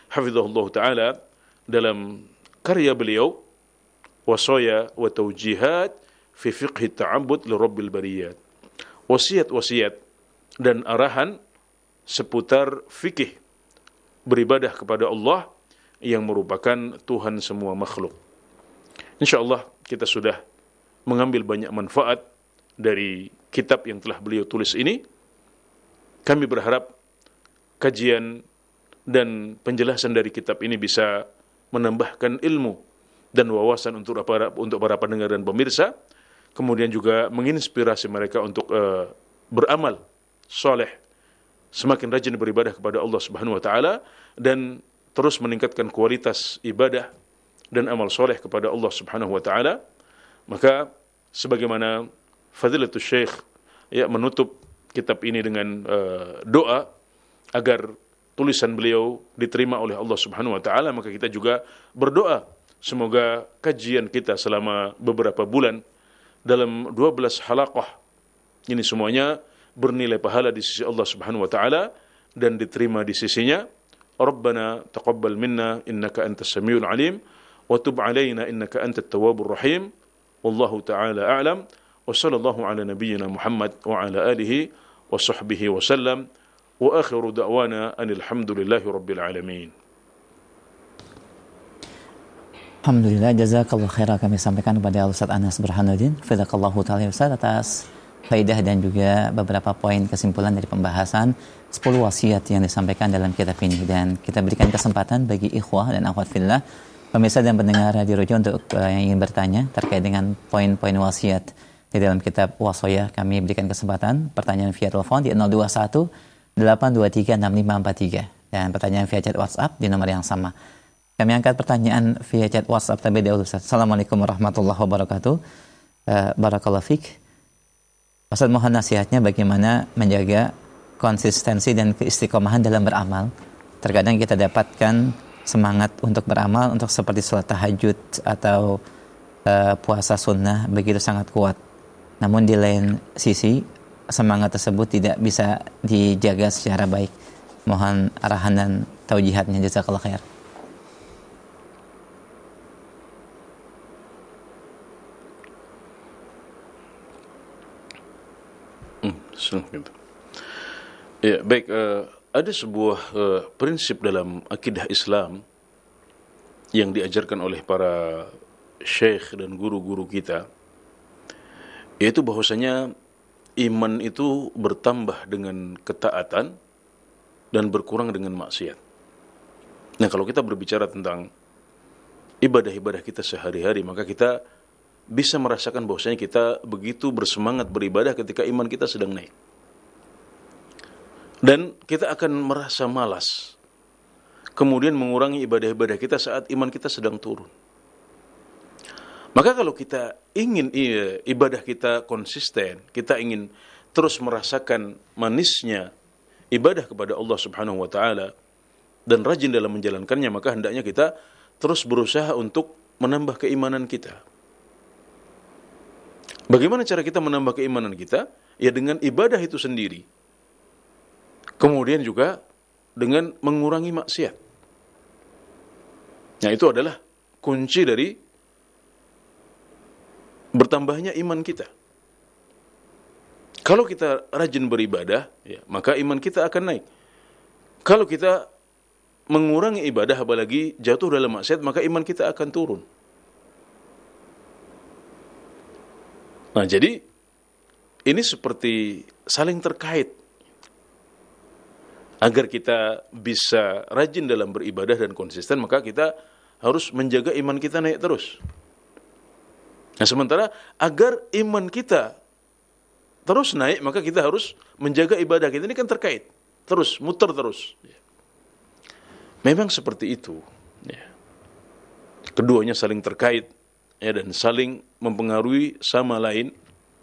hafizahullah taala dalam karya beliau Wasaya wa Taujihat fi Fiqhi Ta'abbud li Rabbil Bariyat. Wasiat-wasiat dan arahan seputar fikih beribadah kepada Allah yang merupakan Tuhan semua makhluk. InsyaAllah kita sudah mengambil banyak manfaat dari kitab yang telah beliau tulis ini. Kami berharap kajian dan penjelasan dari kitab ini bisa menambahkan ilmu dan wawasan untuk para pendengar dan pemirsa, kemudian juga menginspirasi mereka untuk beramal soleh, semakin rajin beribadah kepada Allah Subhanahu wa taala, dan terus meningkatkan kualitas ibadah dan amal soleh kepada Allah Subhanahu wa taala. Maka sebagaimana Fadilatul Syekh menutup kitab ini dengan doa agar tulisan beliau diterima oleh Allah Subhanahu wa taala, maka kita juga berdoa semoga kajian kita selama beberapa bulan dalam 12 halaqah ini semuanya bernilai pahala di sisi Allah Subhanahu wa taala dan diterima di sisinya. Rabbana taqabbal minna innaka antas samiul alim wa tub alaina innaka antat tawwabur rahim. Wallahu taala a'lam. Wa sallallahu ala nabiyyina Muhammad wa ala alihi wa sahbihi wa sallam. Wa akhiru da'wana anil hamdulillahi rabbil alamin. Alhamdulillah, jazakallahu khairan kami sampaikan kepada Ustaz Anas Burhanuddin, jazakallahu ta'ala Ustaz atas faidah dan juga beberapa poin kesimpulan dari pembahasan 10 wasiat yang disampaikan dalam kitab ini. Dan kita berikan kesempatan bagi ikhwah dan akhwat fillah, pemirsa dan pendengar Radio Roja untuk yang ingin bertanya terkait dengan poin-poin wasiat di dalam kitab Wasaya. Kami berikan kesempatan pertanyaan via telepon di 021 823 6543 dan pertanyaan via chat WhatsApp di nomor yang sama. Kami angkat pertanyaan via chat WhatsApp terlebih dahulu. Assalamualaikum warahmatullahi wabarakatuh. Barakallahu fiik. Ustaz, mohon nasihatnya bagaimana menjaga konsistensi dan keistiqomahan dalam beramal. Terkadang kita dapatkan semangat untuk beramal, untuk seperti salat tahajud atau puasa sunnah begitu sangat kuat. Namun di lain sisi semangat tersebut tidak bisa dijaga secara baik. Mohon arahan dan taujihatnya, jazakallahu khair. Ya, baik, ada sebuah prinsip dalam akidah Islam yang diajarkan oleh para syekh dan guru-guru kita, yaitu bahwasanya iman itu bertambah dengan ketaatan dan berkurang dengan maksiat. Nah, kalau kita berbicara tentang ibadah-ibadah kita sehari-hari, maka kita bisa merasakan bahwasanya kita begitu bersemangat beribadah ketika iman kita sedang naik. Dan kita akan merasa malas, kemudian mengurangi ibadah-ibadah kita saat iman kita sedang turun. Maka kalau kita ingin ibadah kita konsisten, kita ingin terus merasakan manisnya ibadah kepada Allah Subhanahu wa taala dan rajin dalam menjalankannya, maka hendaknya kita terus berusaha untuk menambah keimanan kita. Bagaimana cara kita menambah keimanan kita? Ya dengan ibadah itu sendiri. Kemudian juga dengan mengurangi maksiat. Nah, itu adalah kunci dari bertambahnya iman kita. Kalau kita rajin beribadah, ya, maka iman kita akan naik. Kalau kita mengurangi ibadah, apalagi jatuh dalam maksiat, maka iman kita akan turun. Nah, jadi ini seperti saling terkait. Agar kita bisa rajin dalam beribadah dan konsisten, maka kita harus menjaga iman kita naik terus. Nah, sementara agar iman kita terus naik, maka kita harus menjaga ibadah kita. Ini kan terkait, terus, muter terus. Memang seperti itu. Keduanya saling terkait, ya, dan saling mempengaruhi sama lain.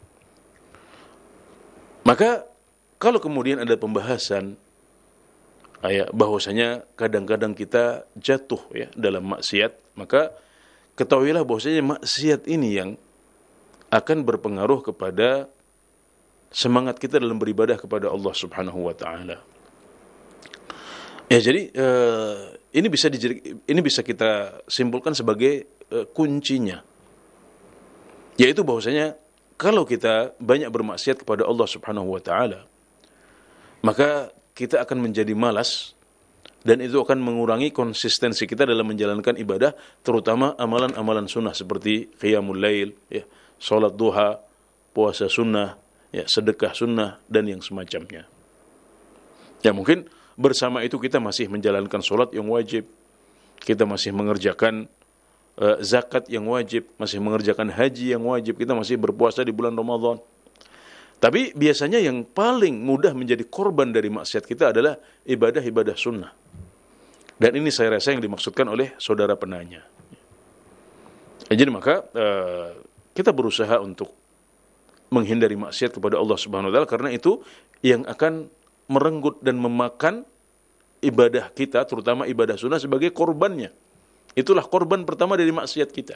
Maka kalau kemudian ada pembahasan bahwasanya kadang-kadang kita jatuh, ya, dalam maksiat, maka ketahuilah bahwasanya maksiat ini yang akan berpengaruh kepada semangat kita dalam beribadah kepada Allah Subhanahu wa taala. Ya, jadi ini bisa kita simpulkan sebagai kuncinya, yaitu bahwasanya kalau kita banyak bermaksiat kepada Allah Subhanahu wa taala, maka kita akan menjadi malas dan itu akan mengurangi konsistensi kita dalam menjalankan ibadah, terutama amalan-amalan sunnah seperti qiyamul lail, ya, salat duha, puasa sunnah, ya, sedekah sunnah dan yang semacamnya. Ya mungkin bersama itu kita masih menjalankan salat yang wajib, kita masih mengerjakan zakat yang wajib, masih mengerjakan haji yang wajib, kita masih berpuasa di bulan Ramadan. Tapi biasanya yang paling mudah menjadi korban dari maksiat kita adalah ibadah-ibadah sunnah. Dan ini saya rasa yang dimaksudkan oleh saudara penanya. Jadi maka kita berusaha untuk menghindari maksiat kepada Allah Subhanahu wa taala, karena itu yang akan merenggut dan memakan ibadah kita, terutama ibadah sunnah, sebagai korbannya. Itulah korban pertama dari maksiat kita.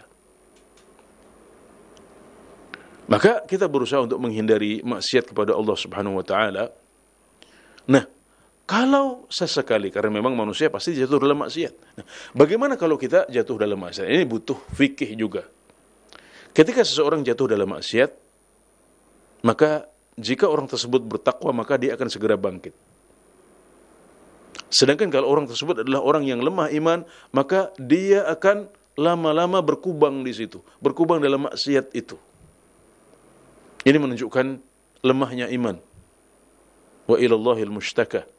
Maka kita berusaha untuk menghindari maksiat kepada Allah Subhanahu wa taala. Nah, kalau sesekali, karena memang manusia pasti jatuh dalam maksiat. Nah, bagaimana kalau kita jatuh dalam maksiat? Ini butuh fikih juga. Ketika seseorang jatuh dalam maksiat, maka jika orang tersebut bertakwa, maka dia akan segera bangkit. Sedangkan kalau orang tersebut adalah orang yang lemah iman, maka dia akan lama-lama berkubang di situ, berkubang dalam maksiat itu. Ini menunjukkan lemahnya iman. Wa ilallahil mushtaka.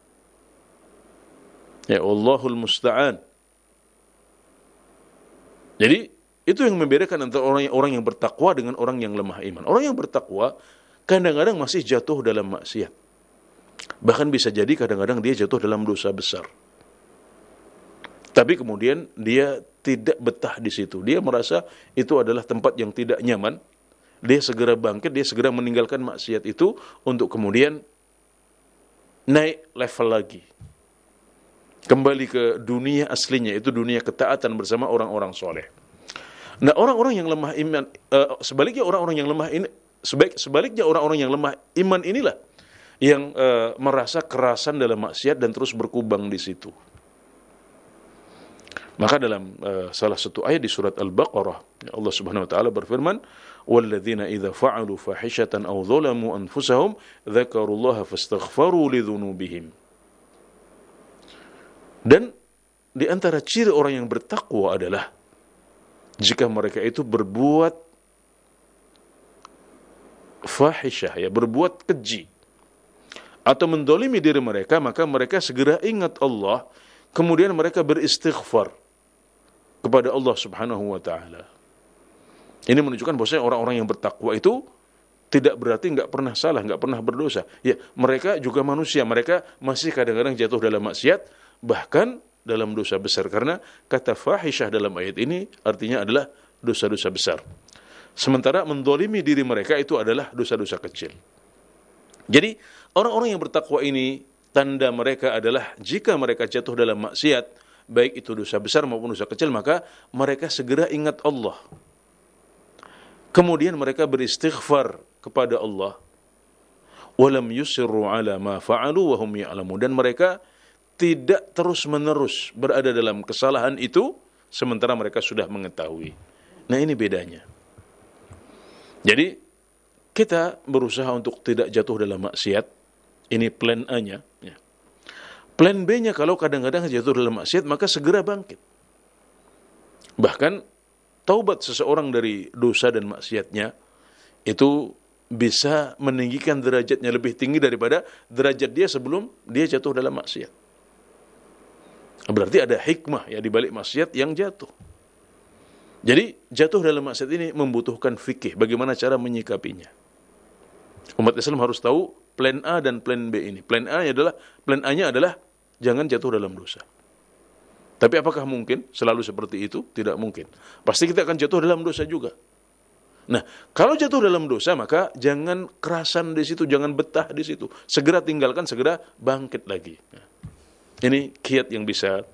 Ya Allahul musta'an. Jadi itu yang membedakan antara orang yang bertakwa dengan orang yang lemah iman. Orang yang bertakwa kadang-kadang masih jatuh dalam maksiat. Bahkan bisa jadi kadang-kadang dia jatuh dalam dosa besar. Tapi kemudian dia tidak betah di situ. Dia merasa itu adalah tempat yang tidak nyaman. Dia segera bangkit, dia segera meninggalkan maksiat itu untuk kemudian naik level lagi. Kembali ke dunia aslinya, itu dunia ketaatan bersama orang-orang soleh. Nah, orang-orang yang lemah iman, sebaliknya orang-orang yang lemah ini, sebaliknya orang-orang yang lemah iman inilah yang merasa kerasan dalam maksiat dan terus berkubang di situ. Maka dalam salah satu ayat di surat Al-Baqarah, Allah Subhanahu wa taala berfirman, "Walladzina idza fa'alu fahishatan aw dzalamu anfusahum dzakarullaha fastaghfaru lidzunubihim." Dan di antara ciri orang yang bertakwa adalah jika mereka itu berbuat fahisyah, ya, berbuat keji atau mendolimi diri mereka, maka mereka segera ingat Allah, kemudian mereka beristighfar kepada Allah Subhanahu wa taala. Ini menunjukkan bahwasanya orang-orang yang bertakwa itu tidak berarti enggak pernah salah, enggak pernah berdosa. Ya, mereka juga manusia, mereka masih kadang-kadang jatuh dalam maksiat, bahkan dalam dosa besar, karena kata fahisyah dalam ayat ini artinya adalah dosa-dosa besar. Sementara mendolimi diri mereka itu adalah dosa-dosa kecil. Jadi orang-orang yang bertakwa ini, tanda mereka adalah jika mereka jatuh dalam maksiat, baik itu dosa besar maupun dosa kecil, maka mereka segera ingat Allah. Kemudian mereka beristighfar kepada Allah. Walam yusirru ala ma fa'alu wa hum ya'lamun. Dan mereka tidak terus-menerus berada dalam kesalahan itu sementara mereka sudah mengetahui. Nah, ini bedanya. Jadi kita berusaha untuk tidak jatuh dalam maksiat. Ini plan A-nya, ya. Plan B-nya, kalau kadang-kadang jatuh dalam maksiat, maka segera bangkit. Bahkan taubat seseorang dari dosa dan maksiatnya itu bisa meninggikan derajatnya lebih tinggi daripada derajat dia sebelum dia jatuh dalam maksiat. Berarti ada hikmah, ya, di balik maksiat yang jatuh. Jadi jatuh dalam maksiat ini membutuhkan fikih, bagaimana cara menyikapinya. Umat Islam harus tahu plan A dan plan B ini. Plan A-nya adalah jangan jatuh dalam dosa. Tapi apakah mungkin selalu seperti itu? Tidak mungkin. Pasti kita akan jatuh dalam dosa juga. Nah, kalau jatuh dalam dosa, maka jangan kerasan di situ, jangan betah di situ. Segera tinggalkan, segera bangkit lagi. Nah, ini kiat yang bisa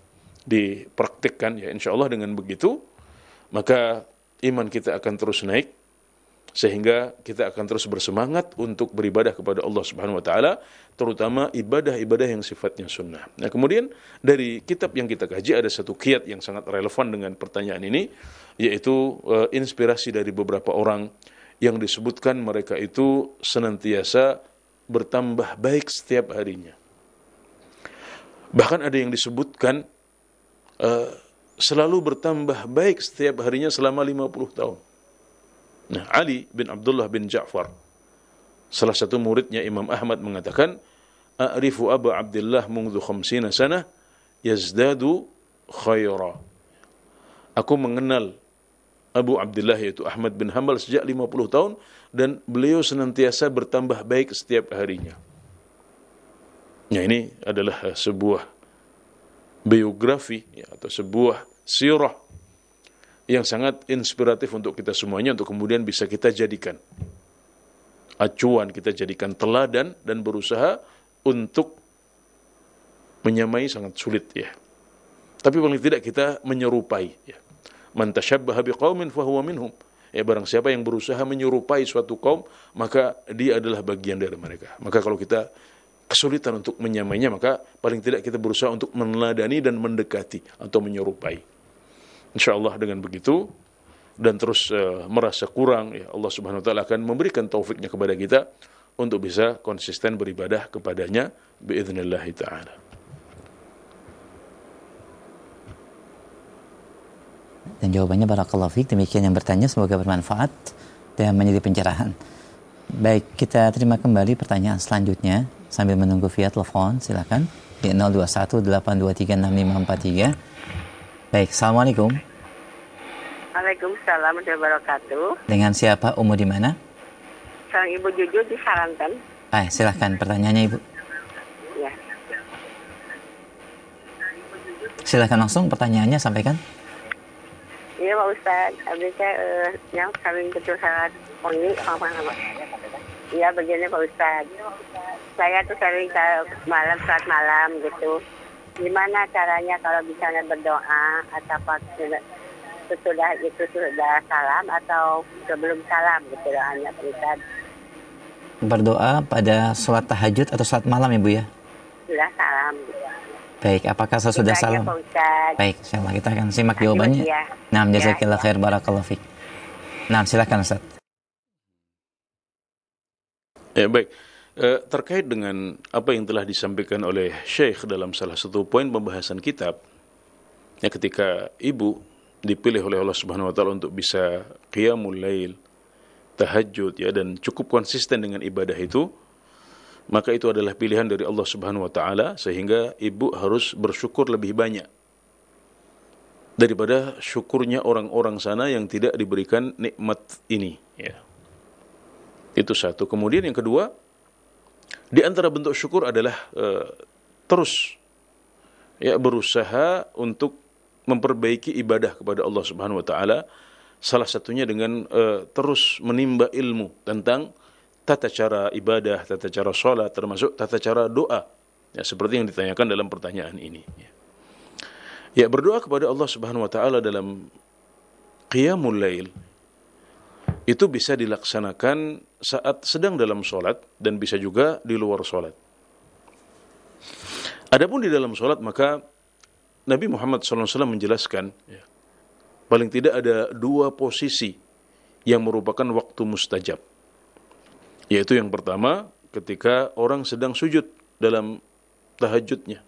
dipraktikkan, ya, insya Allah. Dengan begitu maka iman kita akan terus naik, Sehingga kita akan terus bersemangat untuk beribadah kepada Allah Subhanahu wa taala, terutama ibadah-ibadah yang sifatnya sunnah. Nah, kemudian dari kitab yang kita kaji ada satu kiat yang sangat relevan dengan pertanyaan ini, yaitu inspirasi dari beberapa orang yang disebutkan mereka itu senantiasa bertambah baik setiap harinya. Bahkan ada yang disebutkan selalu bertambah baik setiap harinya selama 50 tahun. Nah, Ali bin Abdullah bin Ja'far, salah satu muridnya Imam Ahmad, mengatakan, "A'rifu Aba Abdullah mungdu khamsina sanah yazdadu khaira." Aku mengenal Abu Abdullah yaitu Ahmad bin Hanbal sejak 50 tahun dan beliau senantiasa bertambah baik setiap harinya. Nah, ini adalah sebuah biografi atau sebuah sirah yang sangat inspiratif untuk kita semuanya, untuk kemudian bisa kita jadikan acuan, kita jadikan teladan dan berusaha untuk menyamai sangat sulit ya. Tapi paling tidak kita menyerupai ya. Man tashabbaha biqaumin fahuwa minhum. Ya, barang siapa yang berusaha menyerupai suatu kaum, maka dia adalah bagian dari mereka. Maka kalau kita kesulitan untuk menyamainya, maka paling tidak kita berusaha untuk meneladani dan mendekati atau menyerupai. InsyaAllah dengan begitu dan terus merasa kurang, ya Allah Subhanahu wa taala akan memberikan taufiknya kepada kita untuk bisa konsisten beribadah kepadanya biiznillah taala. Dan jawabannya barakallahu fiik, demikian yang bertanya, semoga bermanfaat dan menjadi pencerahan. Baik, kita terima kembali pertanyaan selanjutnya sambil menunggu via telepon. Silakan di 0218236543. Baik, Assalamualaikum. Waalaikumsalam warahmatullahi wabarakatuh. Dengan siapa, Umu di mana? Seorang Ibu Jujur di Sarantan. Silahkan pertanyaannya, Ibu. Ya. Silahkan langsung pertanyaannya sampaikan. Iya Pak Ustaz, abis yang kami betul sangat poni apa? Iya begini Pak Ustaz. Saya tuh sering saat malam gitu. Gimana caranya kalau misalnya berdoa atau sesudah itu sudah salam atau sebelum salam gitu doanya Pak Ustaz? Berdoa pada sholat tahajud atau sholat malam ya Bu ya? Sudah salam gitu. Baik, apakah sesudah salam? Baik, insyaallah kita akan simak jawabannya. Nah, jazakillah khair, barakallahu fiik. Nah, silakan Ustaz. Ya, baik. Terkait dengan apa yang telah disampaikan oleh Syekh dalam salah satu poin pembahasan kitab, ya, ketika ibu dipilih oleh Allah Subhanahu wa taala untuk bisa qiyamul lail, tahajud ya, dan cukup konsisten dengan ibadah itu, maka itu adalah pilihan dari Allah Subhanahu wa taala, sehingga ibu harus bersyukur lebih banyak daripada syukurnya orang-orang sana yang tidak diberikan nikmat ini ya. Itu satu. Kemudian yang kedua, di antara bentuk syukur adalah terus ya berusaha untuk memperbaiki ibadah kepada Allah Subhanahu wa taala, salah satunya dengan terus menimba ilmu tentang tata cara ibadah, tata cara sholat, termasuk tata cara doa. Ya, seperti yang ditanyakan dalam pertanyaan ini. Ya, berdoa kepada Allah Subhanahu wa taala dalam qiyamul lail itu bisa dilaksanakan saat sedang dalam sholat dan bisa juga di luar sholat. Adapun di dalam sholat, maka Nabi Muhammad SAW menjelaskan ya, paling tidak ada dua posisi yang merupakan waktu mustajab. Yaitu yang pertama, ketika orang sedang sujud dalam tahajudnya.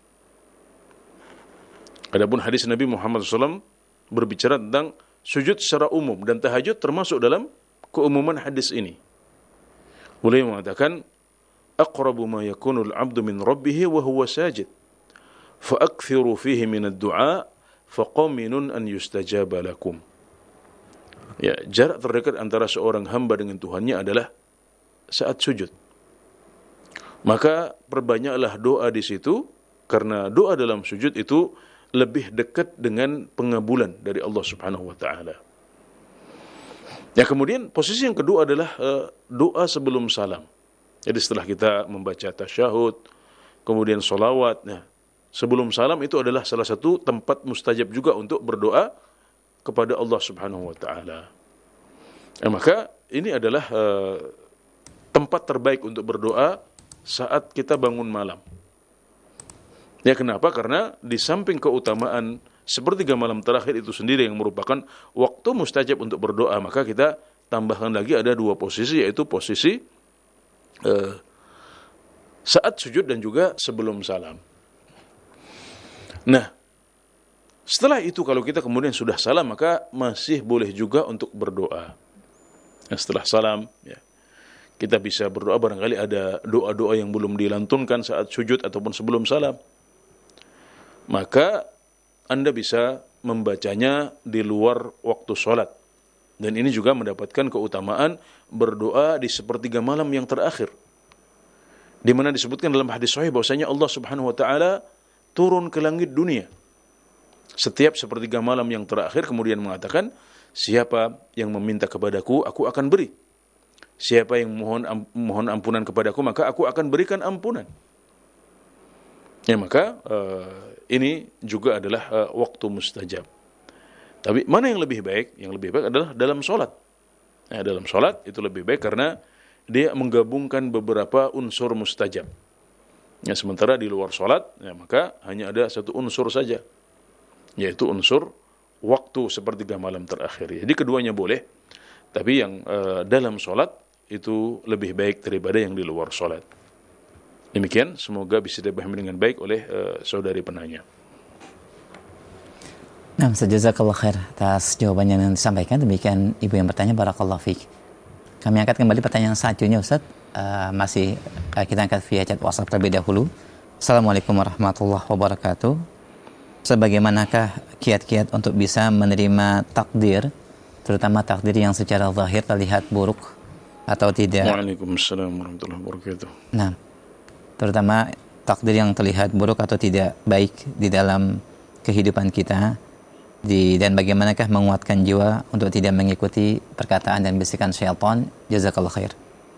Adapun hadis Nabi Muhammad SAW berbicara tentang sujud secara umum, dan tahajud termasuk dalam keumuman hadis ini. Beliau mengatakan, aqrabu ma yakunul 'abdu min rabbih wa huwa sajid, fa akthiru fihi min ad-du'a fa qaminun an yustajaba lakum. Ya, jarak terdekat antara seorang hamba dengan Tuhannya adalah saat sujud. Maka perbanyaklah doa di situ, karena doa dalam sujud itu lebih dekat dengan pengabulan dari Allah Subhanahu wa taala. Ya, kemudian posisi yang kedua adalah doa sebelum salam. Jadi setelah kita membaca tasyahud, kemudian sholawat, nah, sebelum salam itu adalah salah satu tempat mustajab juga untuk berdoa kepada Allah Subhanahu wa taala. Maka ini adalah tempat terbaik untuk berdoa saat kita bangun malam. Ya, kenapa? Karena di samping keutamaan sepertiga malam terakhir itu sendiri yang merupakan waktu mustajab untuk berdoa, maka kita tambahkan lagi ada dua posisi, yaitu posisi saat sujud dan juga sebelum salam. Nah, setelah itu kalau kita kemudian sudah salam, maka masih boleh juga untuk berdoa. Nah, setelah salam, ya, kita bisa berdoa, barangkali ada doa-doa yang belum dilantunkan saat sujud ataupun sebelum salam. Maka Anda bisa membacanya di luar waktu sholat. Dan ini juga mendapatkan keutamaan berdoa di sepertiga malam yang terakhir, di mana disebutkan dalam hadis sahih bahwasanya Allah Subhanahu wa taala turun ke langit dunia setiap sepertiga malam yang terakhir, kemudian mengatakan, siapa yang meminta kepadaku, aku akan beri. Siapa yang mohon ampunan kepadaku, maka aku akan berikan ampunan. Ya, maka ini juga adalah waktu mustajab. Tapi mana yang lebih baik? Yang lebih baik adalah dalam sholat. Nah, dalam sholat itu lebih baik karena dia menggabungkan beberapa unsur mustajab. Ya, sementara di luar sholat, ya, maka hanya ada satu unsur saja, yaitu unsur waktu sepertiga malam terakhir. Jadi keduanya boleh, tapi yang dalam sholat itu lebih baik daripada yang di luar sholat. Demikian, semoga bisa dipahami dengan baik oleh saudari penanya. Nah, jazakallah khair atas jawabannya yang disampaikan. Demikian ibu yang bertanya, barakallahu fiik. Kami angkat kembali pertanyaan selanjutnya, Ustaz. Masih kita angkat via chat WhatsApp terlebih dahulu. Assalamualaikum warahmatullahi wabarakatuh. Sebagaimanakah kiat-kiat untuk bisa menerima takdir, terutama takdir yang secara zahir terlihat buruk atau tidak? Waalaikumsalam warahmatullahi wabarakatuh. Nah, terutama takdir yang terlihat buruk atau tidak baik di dalam kehidupan kita, dan bagaimanakah menguatkan jiwa untuk tidak mengikuti perkataan dan bisikan syaitan? Jazakallah khair.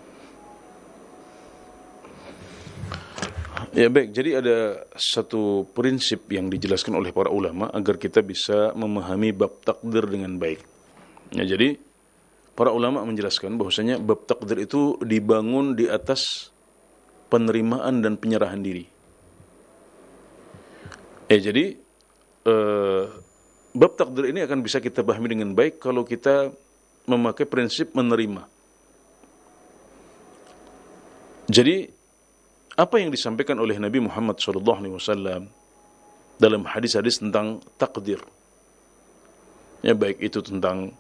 Ya, baik, jadi ada satu prinsip yang dijelaskan oleh para ulama agar kita bisa memahami bab takdir dengan baik. Ya, jadi para ulama menjelaskan bahwasanya bab takdir itu dibangun di atas penerimaan dan penyerahan diri. Jadi bab takdir ini akan bisa kita pahami dengan baik kalau kita memakai prinsip menerima. Jadi apa yang disampaikan oleh Nabi Muhammad SAW dalam hadis-hadis tentang takdir, ya, baik itu tentang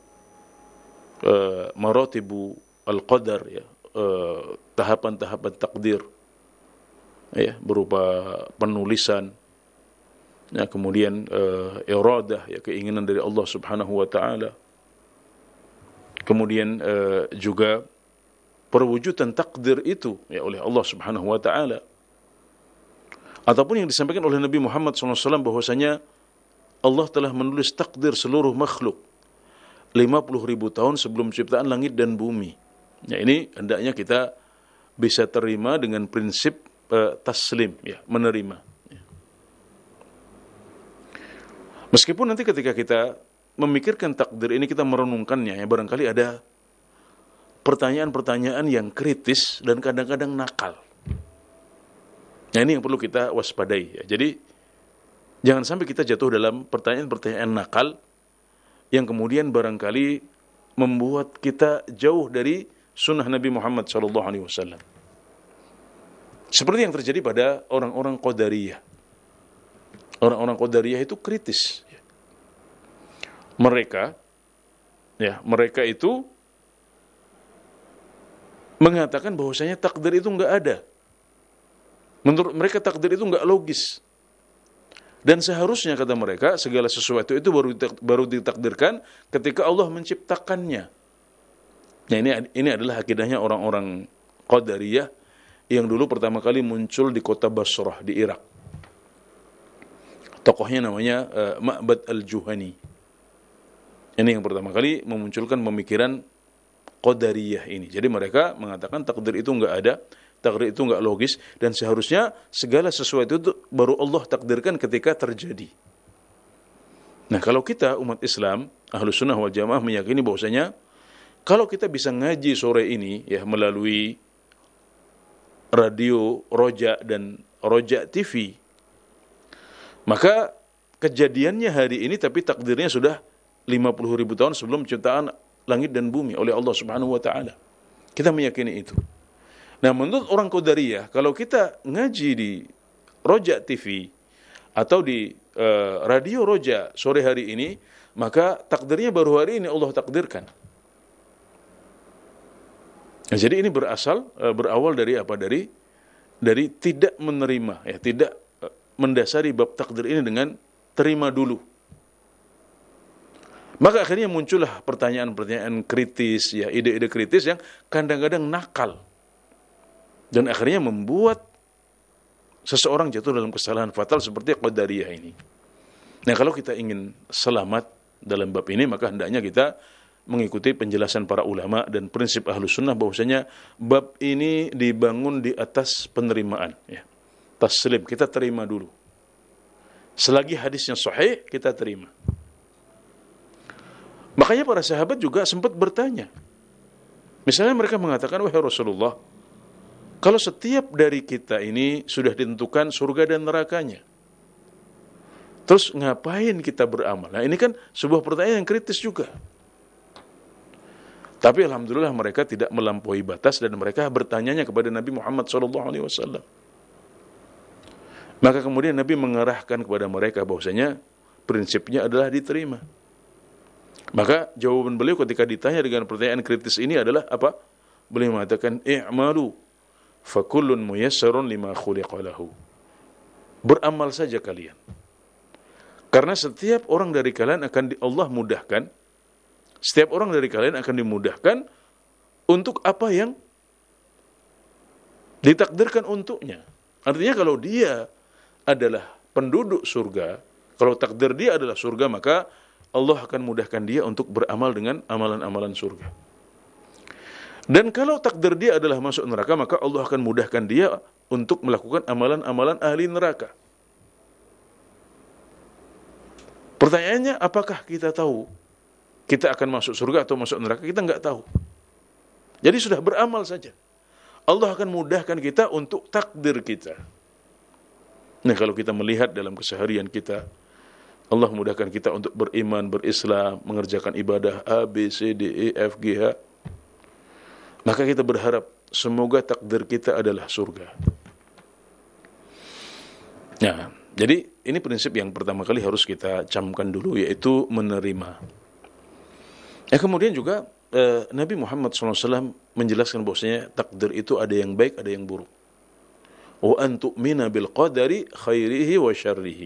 maratibu al-qadar, ya, tahapan-tahapan takdir, ya, berupa penulisan, ya, kemudian iradah, ya, keinginan dari Allah Subhanahu wa taala, kemudian juga perwujudan takdir itu, ya, oleh Allah Subhanahu wa taala, ataupun yang disampaikan oleh Nabi Muhammad SAW bahwasanya Allah telah menulis takdir seluruh makhluk 50.000 tahun sebelum ciptaan langit dan bumi. Ya, ini hendaknya kita bisa terima dengan prinsip taslim, ya, menerima. Meskipun nanti ketika kita memikirkan takdir ini, kita merenungkannya, ya, barangkali ada pertanyaan-pertanyaan yang kritis dan kadang-kadang nakal. Nah, ini yang perlu kita waspadai, ya. Jadi jangan sampai kita jatuh dalam pertanyaan-pertanyaan nakal yang kemudian barangkali membuat kita jauh dari sunnah Nabi Muhammad SAW. Seperti yang terjadi pada orang-orang Qadariyah. Orang-orang Qadariyah itu kritis. Mereka itu mengatakan bahwasanya takdir itu enggak ada. Menurut mereka takdir itu enggak logis. Dan seharusnya, kata mereka, segala sesuatu itu baru ditakdirkan ketika Allah menciptakannya. Nah, ini adalah akidahnya orang-orang Qadariyah yang dulu pertama kali muncul di kota Basrah di Irak. Tokohnya namanya Ma'bad al-Juhani. Ini yang pertama kali memunculkan pemikiran Qadariyah ini. Jadi mereka mengatakan takdir itu enggak ada, takdir itu enggak logis, dan seharusnya segala sesuatu itu baru Allah takdirkan ketika terjadi. Nah, kalau kita umat Islam Ahlus Sunnah wal Jamaah meyakini bahwasanya kalau kita bisa ngaji sore ini ya melalui radio Roja dan Roja TV, maka kejadiannya hari ini tapi takdirnya sudah 50.000 tahun sebelum penciptaan langit dan bumi oleh Allah Subhanahu wa taala. Kita meyakini itu. Nah, menurut orang Qadariyah, kalau kita ngaji di Roja TV atau di radio Roja sore hari ini, maka takdirnya baru hari ini Allah takdirkan. Nah, jadi ini berawal dari apa? Dari tidak menerima, ya, tidak mendasari bab takdir ini dengan terima dulu. Maka akhirnya muncullah pertanyaan-pertanyaan kritis, ya, ide-ide kritis yang kadang-kadang nakal. Dan akhirnya membuat seseorang jatuh dalam kesalahan fatal seperti Qadariyah ini. Nah, kalau kita ingin selamat dalam bab ini, maka hendaknya kita mengikuti penjelasan para ulama dan prinsip Ahlus Sunnah bahwasanya bab ini dibangun di atas penerimaan, ya. Taslim, kita terima dulu. Selagi hadisnya sahih, kita terima. Makanya para sahabat juga sempat bertanya. Misalnya mereka mengatakan, wahai Rasulullah, kalau setiap dari kita ini sudah ditentukan surga dan nerakanya, terus ngapain kita beramal? Nah, ini kan sebuah pertanyaan yang kritis juga. Tapi alhamdulillah mereka tidak melampaui batas dan mereka bertanyanya kepada Nabi Muhammad SAW. Maka kemudian Nabi mengarahkan kepada mereka bahwasanya prinsipnya adalah diterima. Maka jawaban beliau ketika ditanya dengan pertanyaan kritis ini adalah apa? Beliau mengatakan, i'malu fakullun muyassarun lima khuliqa lahu. Beramal saja kalian. Karena setiap orang dari kalian akan Allah mudahkan. Setiap orang dari kalian akan dimudahkan untuk apa yang ditakdirkan untuknya. Artinya kalau dia adalah penduduk surga, kalau takdir dia adalah surga, maka Allah akan mudahkan dia untuk beramal dengan amalan-amalan surga. Dan kalau takdir dia adalah masuk neraka, maka Allah akan mudahkan dia untuk melakukan amalan-amalan ahli neraka. Pertanyaannya, apakah kita tahu kita akan masuk surga atau masuk neraka? Kita enggak tahu. Jadi sudah beramal saja. Allah akan mudahkan kita untuk takdir kita. Nah, kalau kita melihat dalam keseharian kita, Allah mudahkan kita untuk beriman, berislam, mengerjakan ibadah A, B, C, D, E, F, G, H. Maka kita berharap semoga takdir kita adalah surga. Nah, jadi ini prinsip yang pertama kali harus kita camkan dulu, yaitu menerima. Ya, kemudian juga Nabi Muhammad SAW menjelaskan bahwasanya takdir itu ada yang baik, ada yang buruk. Wa an tu'mina bil qadari khairihi wa syarrihi.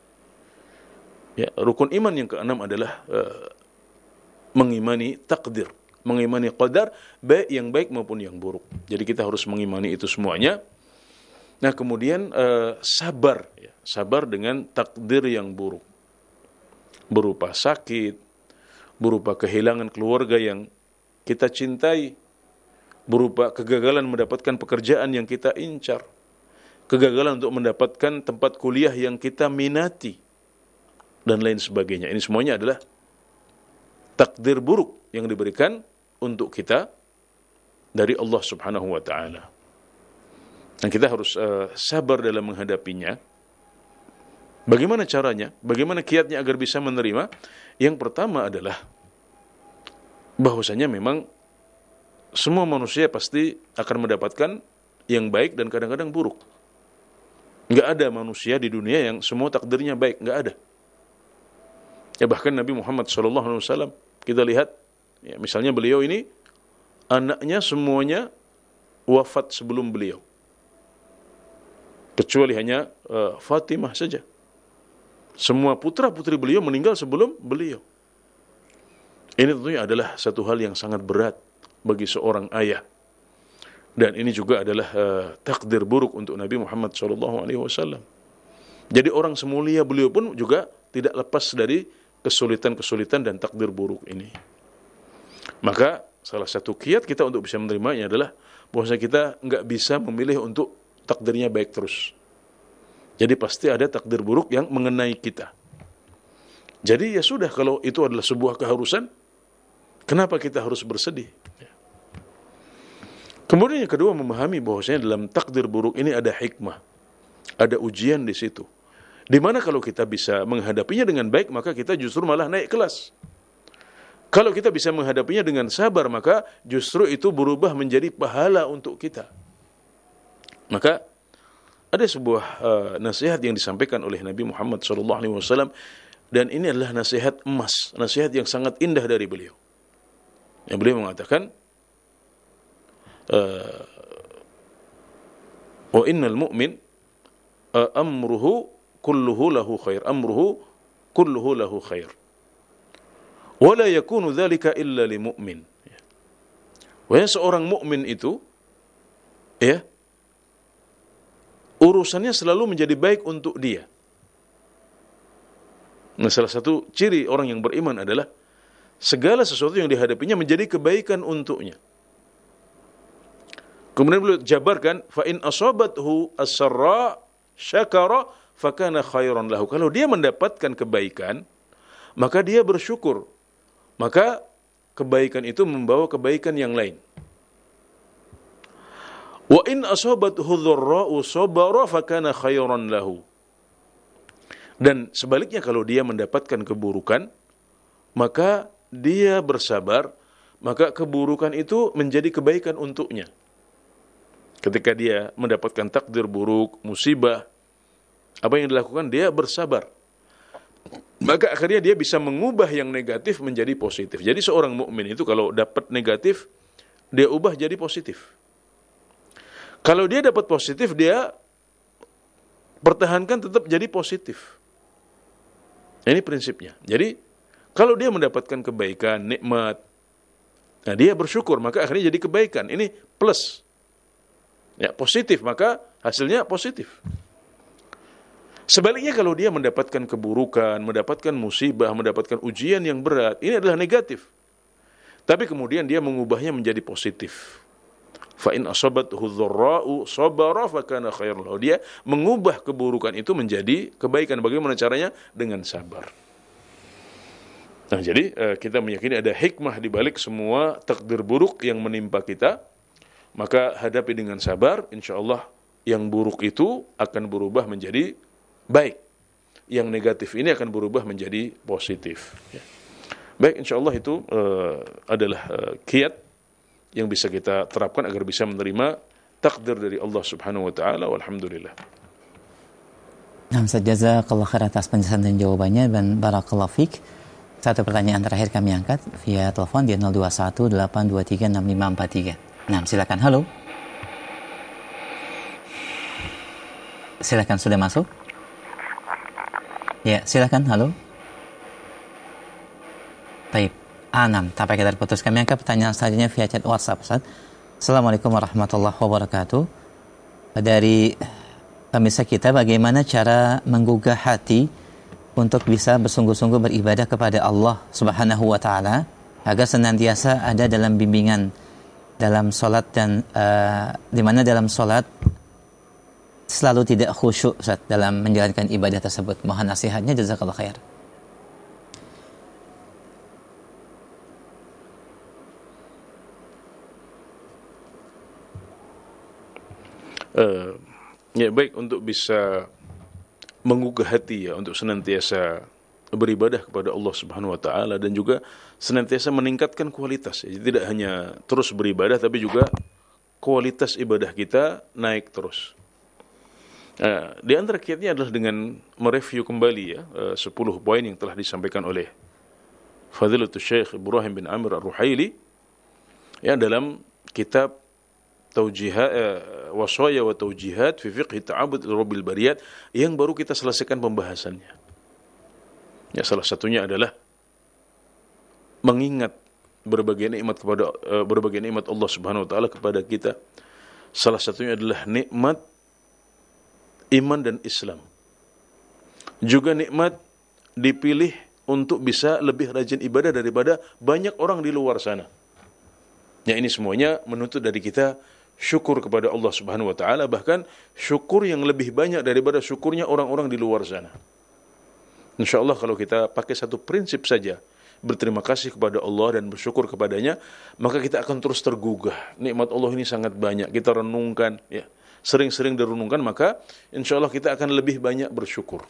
Ya, rukun iman yang keenam adalah mengimani takdir, mengimani qadar, baik yang baik maupun yang buruk. Jadi kita harus mengimani itu semuanya. Nah, kemudian sabar, ya, sabar dengan takdir yang buruk, berupa sakit, berupa kehilangan keluarga yang kita cintai, berupa kegagalan mendapatkan pekerjaan yang kita incar, kegagalan untuk mendapatkan tempat kuliah yang kita minati, dan lain sebagainya. Ini semuanya adalah takdir buruk yang diberikan untuk kita dari Allah Subhanahu wa taala. Dan kita harus sabar dalam menghadapinya. Bagaimana caranya? Bagaimana kiatnya agar bisa menerima? Yang pertama adalah bahwasanya memang semua manusia pasti akan mendapatkan yang baik dan kadang-kadang buruk. Enggak ada manusia di dunia yang semua takdirnya baik, enggak ada. Ya, bahkan Nabi Muhammad SAW kita lihat, ya, misalnya beliau ini anaknya semuanya wafat sebelum beliau, kecuali hanya Fatimah saja. Semua putra-putri beliau meninggal sebelum beliau. Ini tentunya adalah satu hal yang sangat berat bagi seorang ayah. Dan ini juga adalah takdir buruk untuk Nabi Muhammad SAW. Jadi orang semulia beliau pun juga tidak lepas dari kesulitan-kesulitan dan takdir buruk ini. Maka salah satu kiat kita untuk bisa menerimanya adalah bahwa kita nggak bisa memilih untuk takdirnya baik terus. Jadi pasti ada takdir buruk yang mengenai kita. Jadi ya sudah, kalau itu adalah sebuah keharusan, Kenapa kita harus bersedih? Kemudian yang kedua, memahami bahwasanya dalam takdir buruk ini ada hikmah, ada ujian di situ. Di mana kalau kita bisa menghadapinya dengan baik, maka kita justru malah naik kelas. Kalau kita bisa menghadapinya dengan sabar, maka justru itu berubah menjadi pahala untuk kita. Maka ada sebuah nasihat yang disampaikan oleh Nabi Muhammad SAW, dan ini adalah nasihat emas, nasihat yang sangat indah dari beliau. Yang beliau mengatakan, wa innal mu'min amruhu kulluhu lahu khair, amruhu kulluhu lahu khair, wa la yakunu dzalika illa li mu'min. Wahai seorang mukmin itu, ya, urusannya selalu menjadi baik untuk dia. Nah, salah satu ciri orang yang beriman adalah segala sesuatu yang dihadapinya menjadi kebaikan untuknya. Kemudian beliau jabarkan, fa in asabathu as-sarra syakara fakana khairan lahu. Kalau dia mendapatkan kebaikan, maka dia bersyukur. Maka kebaikan itu membawa kebaikan yang lain. Wa in asabathu dharra'u sabara fakana khairan lahu. Dan sebaliknya, kalau dia mendapatkan keburukan, maka dia bersabar, maka keburukan itu menjadi kebaikan untuknya. Ketika dia mendapatkan takdir buruk, musibah, apa yang dilakukan? Dia bersabar. Maka akhirnya dia bisa mengubah yang negatif menjadi positif. Jadi seorang mukmin itu kalau dapat negatif, dia ubah jadi positif. Kalau dia dapat positif, dia pertahankan tetap jadi positif. Ini prinsipnya. Jadi kalau dia mendapatkan kebaikan, nikmat, nah dia bersyukur, maka akhirnya jadi kebaikan. Ini plus. Ya, positif, maka hasilnya positif. Sebaliknya kalau dia mendapatkan keburukan, mendapatkan musibah, mendapatkan ujian yang berat, ini adalah negatif. Tapi kemudian dia mengubahnya menjadi positif. Fa in asabathu dharra'u sabara fakana khairan lahu. Dia mengubah keburukan itu menjadi kebaikan. Bagaimana caranya? Dengan sabar. Nah, jadi kita meyakini ada hikmah di balik semua takdir buruk yang menimpa kita. Maka hadapi dengan sabar, insyaallah yang buruk itu akan berubah menjadi baik. Yang negatif ini akan berubah menjadi positif. Ya. Baik, insyaallah itu adalah kiat yang bisa kita terapkan agar bisa menerima takdir dari Allah Subhanahu wa taala. Walhamdulillah. Nah, jazakallahu khair atas penjelasan dan jawabannya, dan barakallahu fik. Satu pertanyaan terakhir kami angkat via telepon di 0218236543. Nah, silakan. Halo. Silakan, sudah masuk? Ya, silakan. Halo. Baik. Tampaknya kita terputus. Kami angkat pertanyaan selanjutnya via chat WhatsApp, Ustaz. Assalamualaikum warahmatullahi wabarakatuh. Dari pemirsa kita, bagaimana cara menggugah hati untuk bisa bersungguh-sungguh beribadah kepada Allah Subhanahu wa taala agar senantiasa ada dalam bimbingan dalam solat, dan di mana dalam solat selalu tidak khusyuk, Ustaz, dalam menjalankan ibadah tersebut. Mohon nasihatnya, jazakallahu khair. Ya, baik, untuk bisa menggugah hati, ya, untuk senantiasa beribadah kepada Allah Subhanahu wa taala dan juga senantiasa meningkatkan kualitas. Jadi tidak hanya terus beribadah, tapi juga kualitas ibadah kita naik terus. Di antara kiatnya adalah dengan mereview kembali, ya, 10 poin yang telah disampaikan oleh Fadilatul Syekh Ibrahim bin Amir Ar-Ruhaili, ya, dalam kitab Wasaya wa Taujihat fi Fiqh Ta'abud Rabbil Bariyat, yang baru kita selesaikan pembahasannya. Ya, salah satunya adalah mengingat berbagai nikmat Allah Subhanahu wa taala kepada kita. Salah satunya adalah nikmat iman dan Islam. Juga nikmat dipilih untuk bisa lebih rajin ibadah daripada banyak orang di luar sana. Ya, ini semuanya menuntut dari kita syukur kepada Allah Subhanahu wa taala, bahkan syukur yang lebih banyak daripada syukurnya orang-orang di luar sana. Insyaallah kalau kita pakai satu prinsip saja, berterima kasih kepada Allah dan bersyukur kepadanya, maka kita akan terus tergugah. Nikmat Allah ini sangat banyak, kita renungkan, ya, sering-sering direnungkan, maka insya Allah kita akan lebih banyak bersyukur.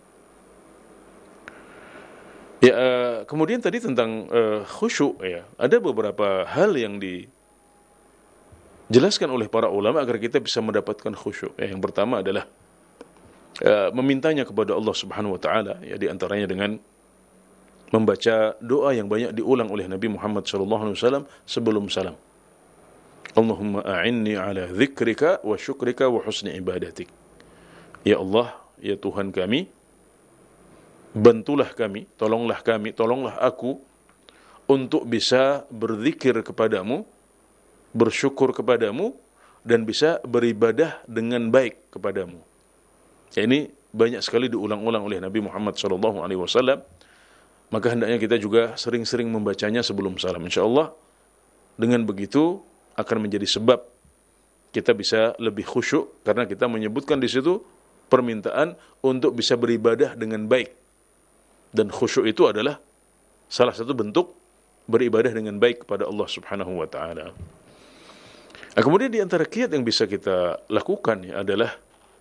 Ya, kemudian tadi tentang khusyuk, ya, ada beberapa hal yang dijelaskan oleh para ulama agar kita bisa mendapatkan khusyuk. Ya, yang pertama adalah memintanya kepada Allah Subhanahu wa taala, ya, di antaranya dengan membaca doa yang banyak diulang oleh Nabi Muhammad SAW sebelum salam. Allahumma a'inni ala dzikrika wa syukrika wa husni ibadatik. Ya Allah, ya Tuhan kami, bantulah kami, tolonglah aku untuk bisa berzikir kepadamu, bersyukur kepadamu, dan bisa beribadah dengan baik kepadamu. Ya, ini banyak sekali diulang-ulang oleh Nabi Muhammad SAW. Maka hendaknya kita juga sering-sering membacanya sebelum salam. InsyaAllah dengan begitu akan menjadi sebab kita bisa lebih khusyuk, karena kita menyebutkan di situ permintaan untuk bisa beribadah dengan baik. Dan khusyuk itu adalah salah satu bentuk beribadah dengan baik kepada Allah Subhanahu wa taala. Nah, kemudian di antara kiat yang bisa kita lakukan, ya, adalah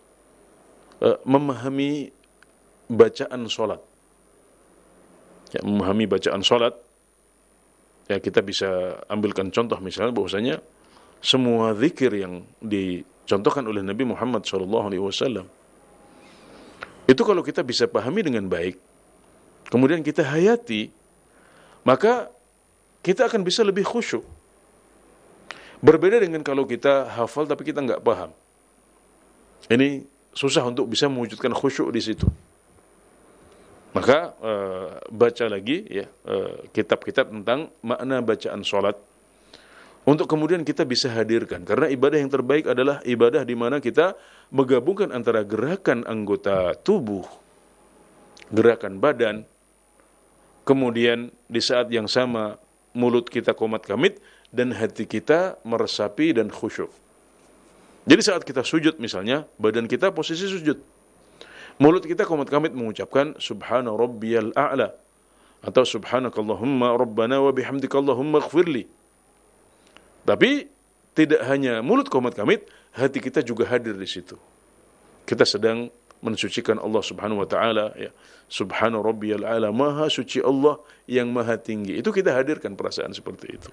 memahami bacaan salat. Ya, memahami bacaan salat, ya, kita bisa ambilkan contoh misalnya bahwasanya semua zikir yang dicontohkan oleh Nabi Muhammad SAW itu kalau kita bisa pahami dengan baik, kemudian kita hayati, maka kita akan bisa lebih khusyuk. Berbeda dengan kalau kita hafal tapi kita nggak paham. Ini susah untuk bisa mewujudkan khusyuk di situ. Maka baca lagi, ya, kitab-kitab tentang makna bacaan salat untuk kemudian kita bisa hadirkan, karena ibadah yang terbaik adalah ibadah di mana kita menggabungkan antara gerakan anggota tubuh, gerakan badan, kemudian di saat yang sama mulut kita qomat kamit dan hati kita meresapi dan khusyuk. Jadi saat kita sujud misalnya, badan kita posisi sujud, mulut kita qomat kamit mengucapkan subhana rabbiyal a'la atau subhanakallahumma rabbana wa bihamdika allahumma ighfirli. Tapi tidak hanya mulut qomat kamit, hati kita juga hadir di situ. Kita sedang mensucikan Allah Subhanahu wa taala, ya. Subhana rabbiyal a'la, maha suci Allah yang maha tinggi. Itu kita hadirkan perasaan seperti itu.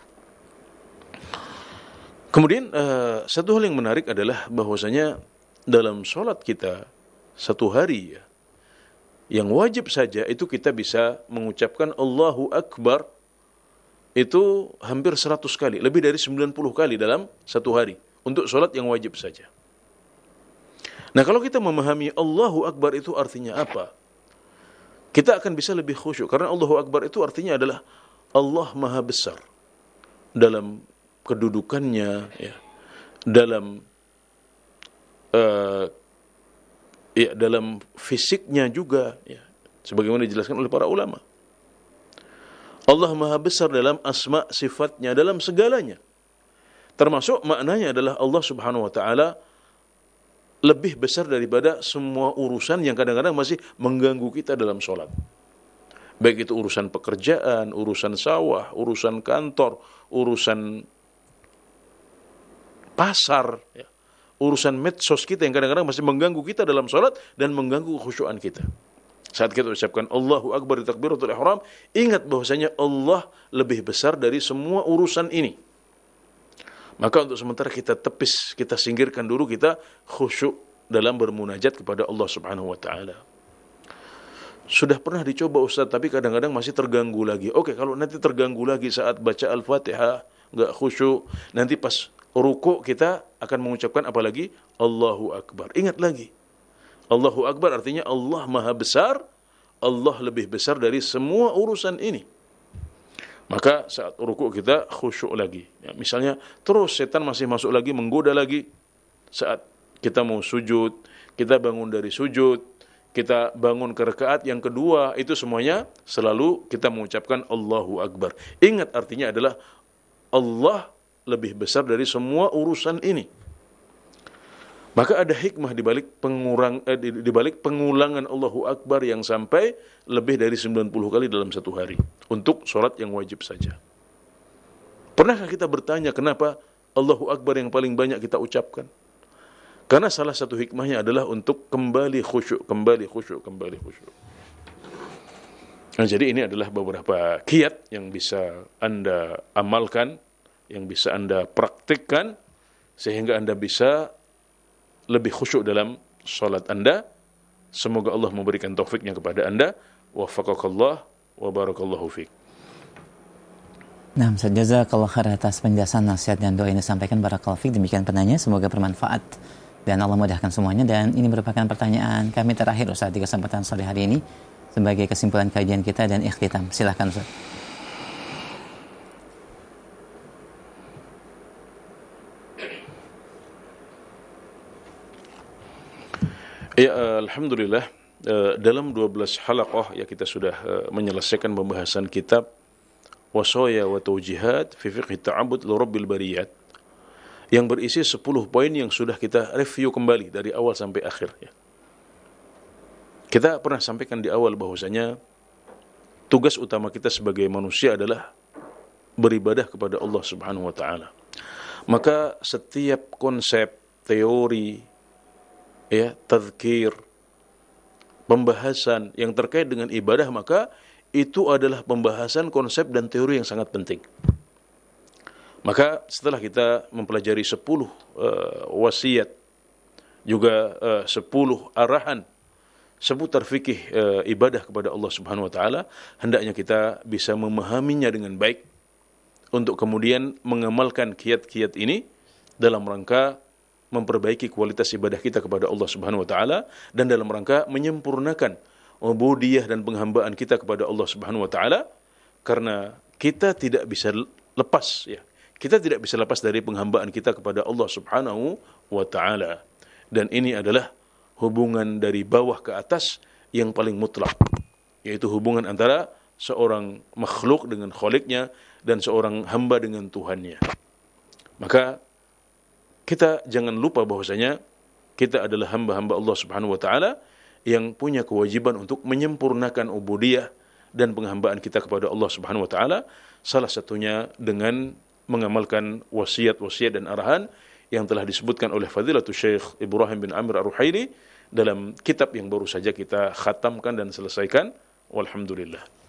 Kemudian satu hal yang menarik adalah bahwasanya dalam sholat kita satu hari, ya, yang wajib saja itu kita bisa mengucapkan Allahu Akbar itu hampir 100 kali, lebih dari 90 kali dalam satu hari untuk sholat yang wajib saja. Nah, kalau kita memahami Allahu Akbar itu artinya apa, kita akan bisa lebih khusyuk, karena Allahu Akbar itu artinya adalah Allah Maha Besar dalam kedudukannya, ya, dalam dalam fisiknya juga, ya, sebagaimana dijelaskan oleh para ulama. Allah Maha Besar dalam asma sifatnya, dalam segalanya. Termasuk maknanya adalah Allah Subhanahu wa taala lebih besar daripada semua urusan yang kadang-kadang masih mengganggu kita dalam sholat. Baik itu urusan pekerjaan, urusan sawah, urusan kantor, urusan pasar, ya, urusan medsos kita yang kadang-kadang masih mengganggu kita dalam sholat dan mengganggu khusyuan kita. Saat kita ucapkan Allahu Akbar di takbiratul ihram, ingat bahwasanya Allah lebih besar dari semua urusan ini. Maka untuk sementara kita tepis, kita singkirkan dulu, kita khusyuk dalam bermunajat kepada Allah Subhanahu wa taala. Sudah pernah dicoba Ustaz, tapi kadang-kadang masih terganggu lagi. Oke, kalau nanti terganggu lagi saat baca Al-Fatihah, enggak khusyuk, nanti pas ruku kita akan mengucapkan apa lagi? Allahu Akbar. Ingat lagi, Allahu Akbar artinya Allah Maha Besar, Allah lebih besar dari semua urusan ini. Maka saat ruku kita khusyuk lagi, ya, misalnya terus setan masih masuk lagi, menggoda lagi. Saat kita mau sujud, kita bangun dari sujud, kita bangun ke rakaat yang kedua, itu semuanya selalu kita mengucapkan Allahu Akbar. Ingat artinya adalah Allah lebih besar dari semua urusan ini. Maka ada hikmah di balik di balik pengulangan Allahu Akbar yang sampai lebih dari 90 kali dalam satu hari untuk sholat yang wajib saja. Pernahkah kita bertanya kenapa Allahu Akbar yang paling banyak kita ucapkan? Karena salah satu hikmahnya adalah untuk kembali khusyuk. Nah, jadi ini adalah beberapa kiat yang bisa Anda amalkan, yang bisa Anda praktikkan, sehingga Anda bisa lebih khusyuk dalam salat Anda. Semoga Allah memberikan taufiknya kepada Anda. Wafaqakallah wa barakallahu fiik. Nah, jazakallahu khair atas penjelasan, nasihat dan doa yang disampaikan. Barakallahu fiik. Demikian penanya, semoga bermanfaat dan Allah mudahkan semuanya. Dan ini merupakan pertanyaan kami terakhir Ustaz di kesempatan sore hari ini sebagai kesimpulan kajian kita dan ikhtitam. Silakan Ustaz. Ya, alhamdulillah, dalam 12 halaqah ya kita sudah menyelesaikan pembahasan kitab Wasaya wa Tawjihat fi Fiqh Ta'abbud li Rabbil Bariyat yang berisi 10 poin yang sudah kita review kembali dari awal sampai akhir ya. Kita pernah sampaikan di awal bahwasanya tugas utama kita sebagai manusia adalah beribadah kepada Allah Subhanahu wa taala. Maka setiap konsep, teori, ya, tazkir, pembahasan yang terkait dengan ibadah, maka itu adalah pembahasan konsep dan teori yang sangat penting. Maka setelah kita mempelajari 10 wasiat, juga 10 arahan seputar fikih ibadah kepada Allah Subhanahu wa taala, hendaknya kita bisa memahaminya dengan baik untuk kemudian mengamalkan kiat-kiat ini dalam rangka memperbaiki kualitas ibadah kita kepada Allah Subhanahu wa taala dan dalam rangka menyempurnakan ubudiyah dan penghambaan kita kepada Allah Subhanahu wa taala, karena kita tidak bisa lepas ya. Kita tidak bisa lepas dari penghambaan kita kepada Allah Subhanahu wa taala. Dan ini adalah hubungan dari bawah ke atas yang paling mutlak, yaitu hubungan antara seorang makhluk dengan Khaliqnya dan seorang hamba dengan Tuhannya. Maka kita jangan lupa bahwasanya kita adalah hamba-hamba Allah Subhanahu wa taala yang punya kewajiban untuk menyempurnakan ubudiyah dan penghambaan kita kepada Allah Subhanahu wa taala, salah satunya dengan mengamalkan wasiat-wasiat dan arahan yang telah disebutkan oleh Fadilatul Syekh Ibrahim bin Amir Ar-Ruhaili dalam kitab yang baru saja kita khatamkan dan selesaikan. Walhamdulillah.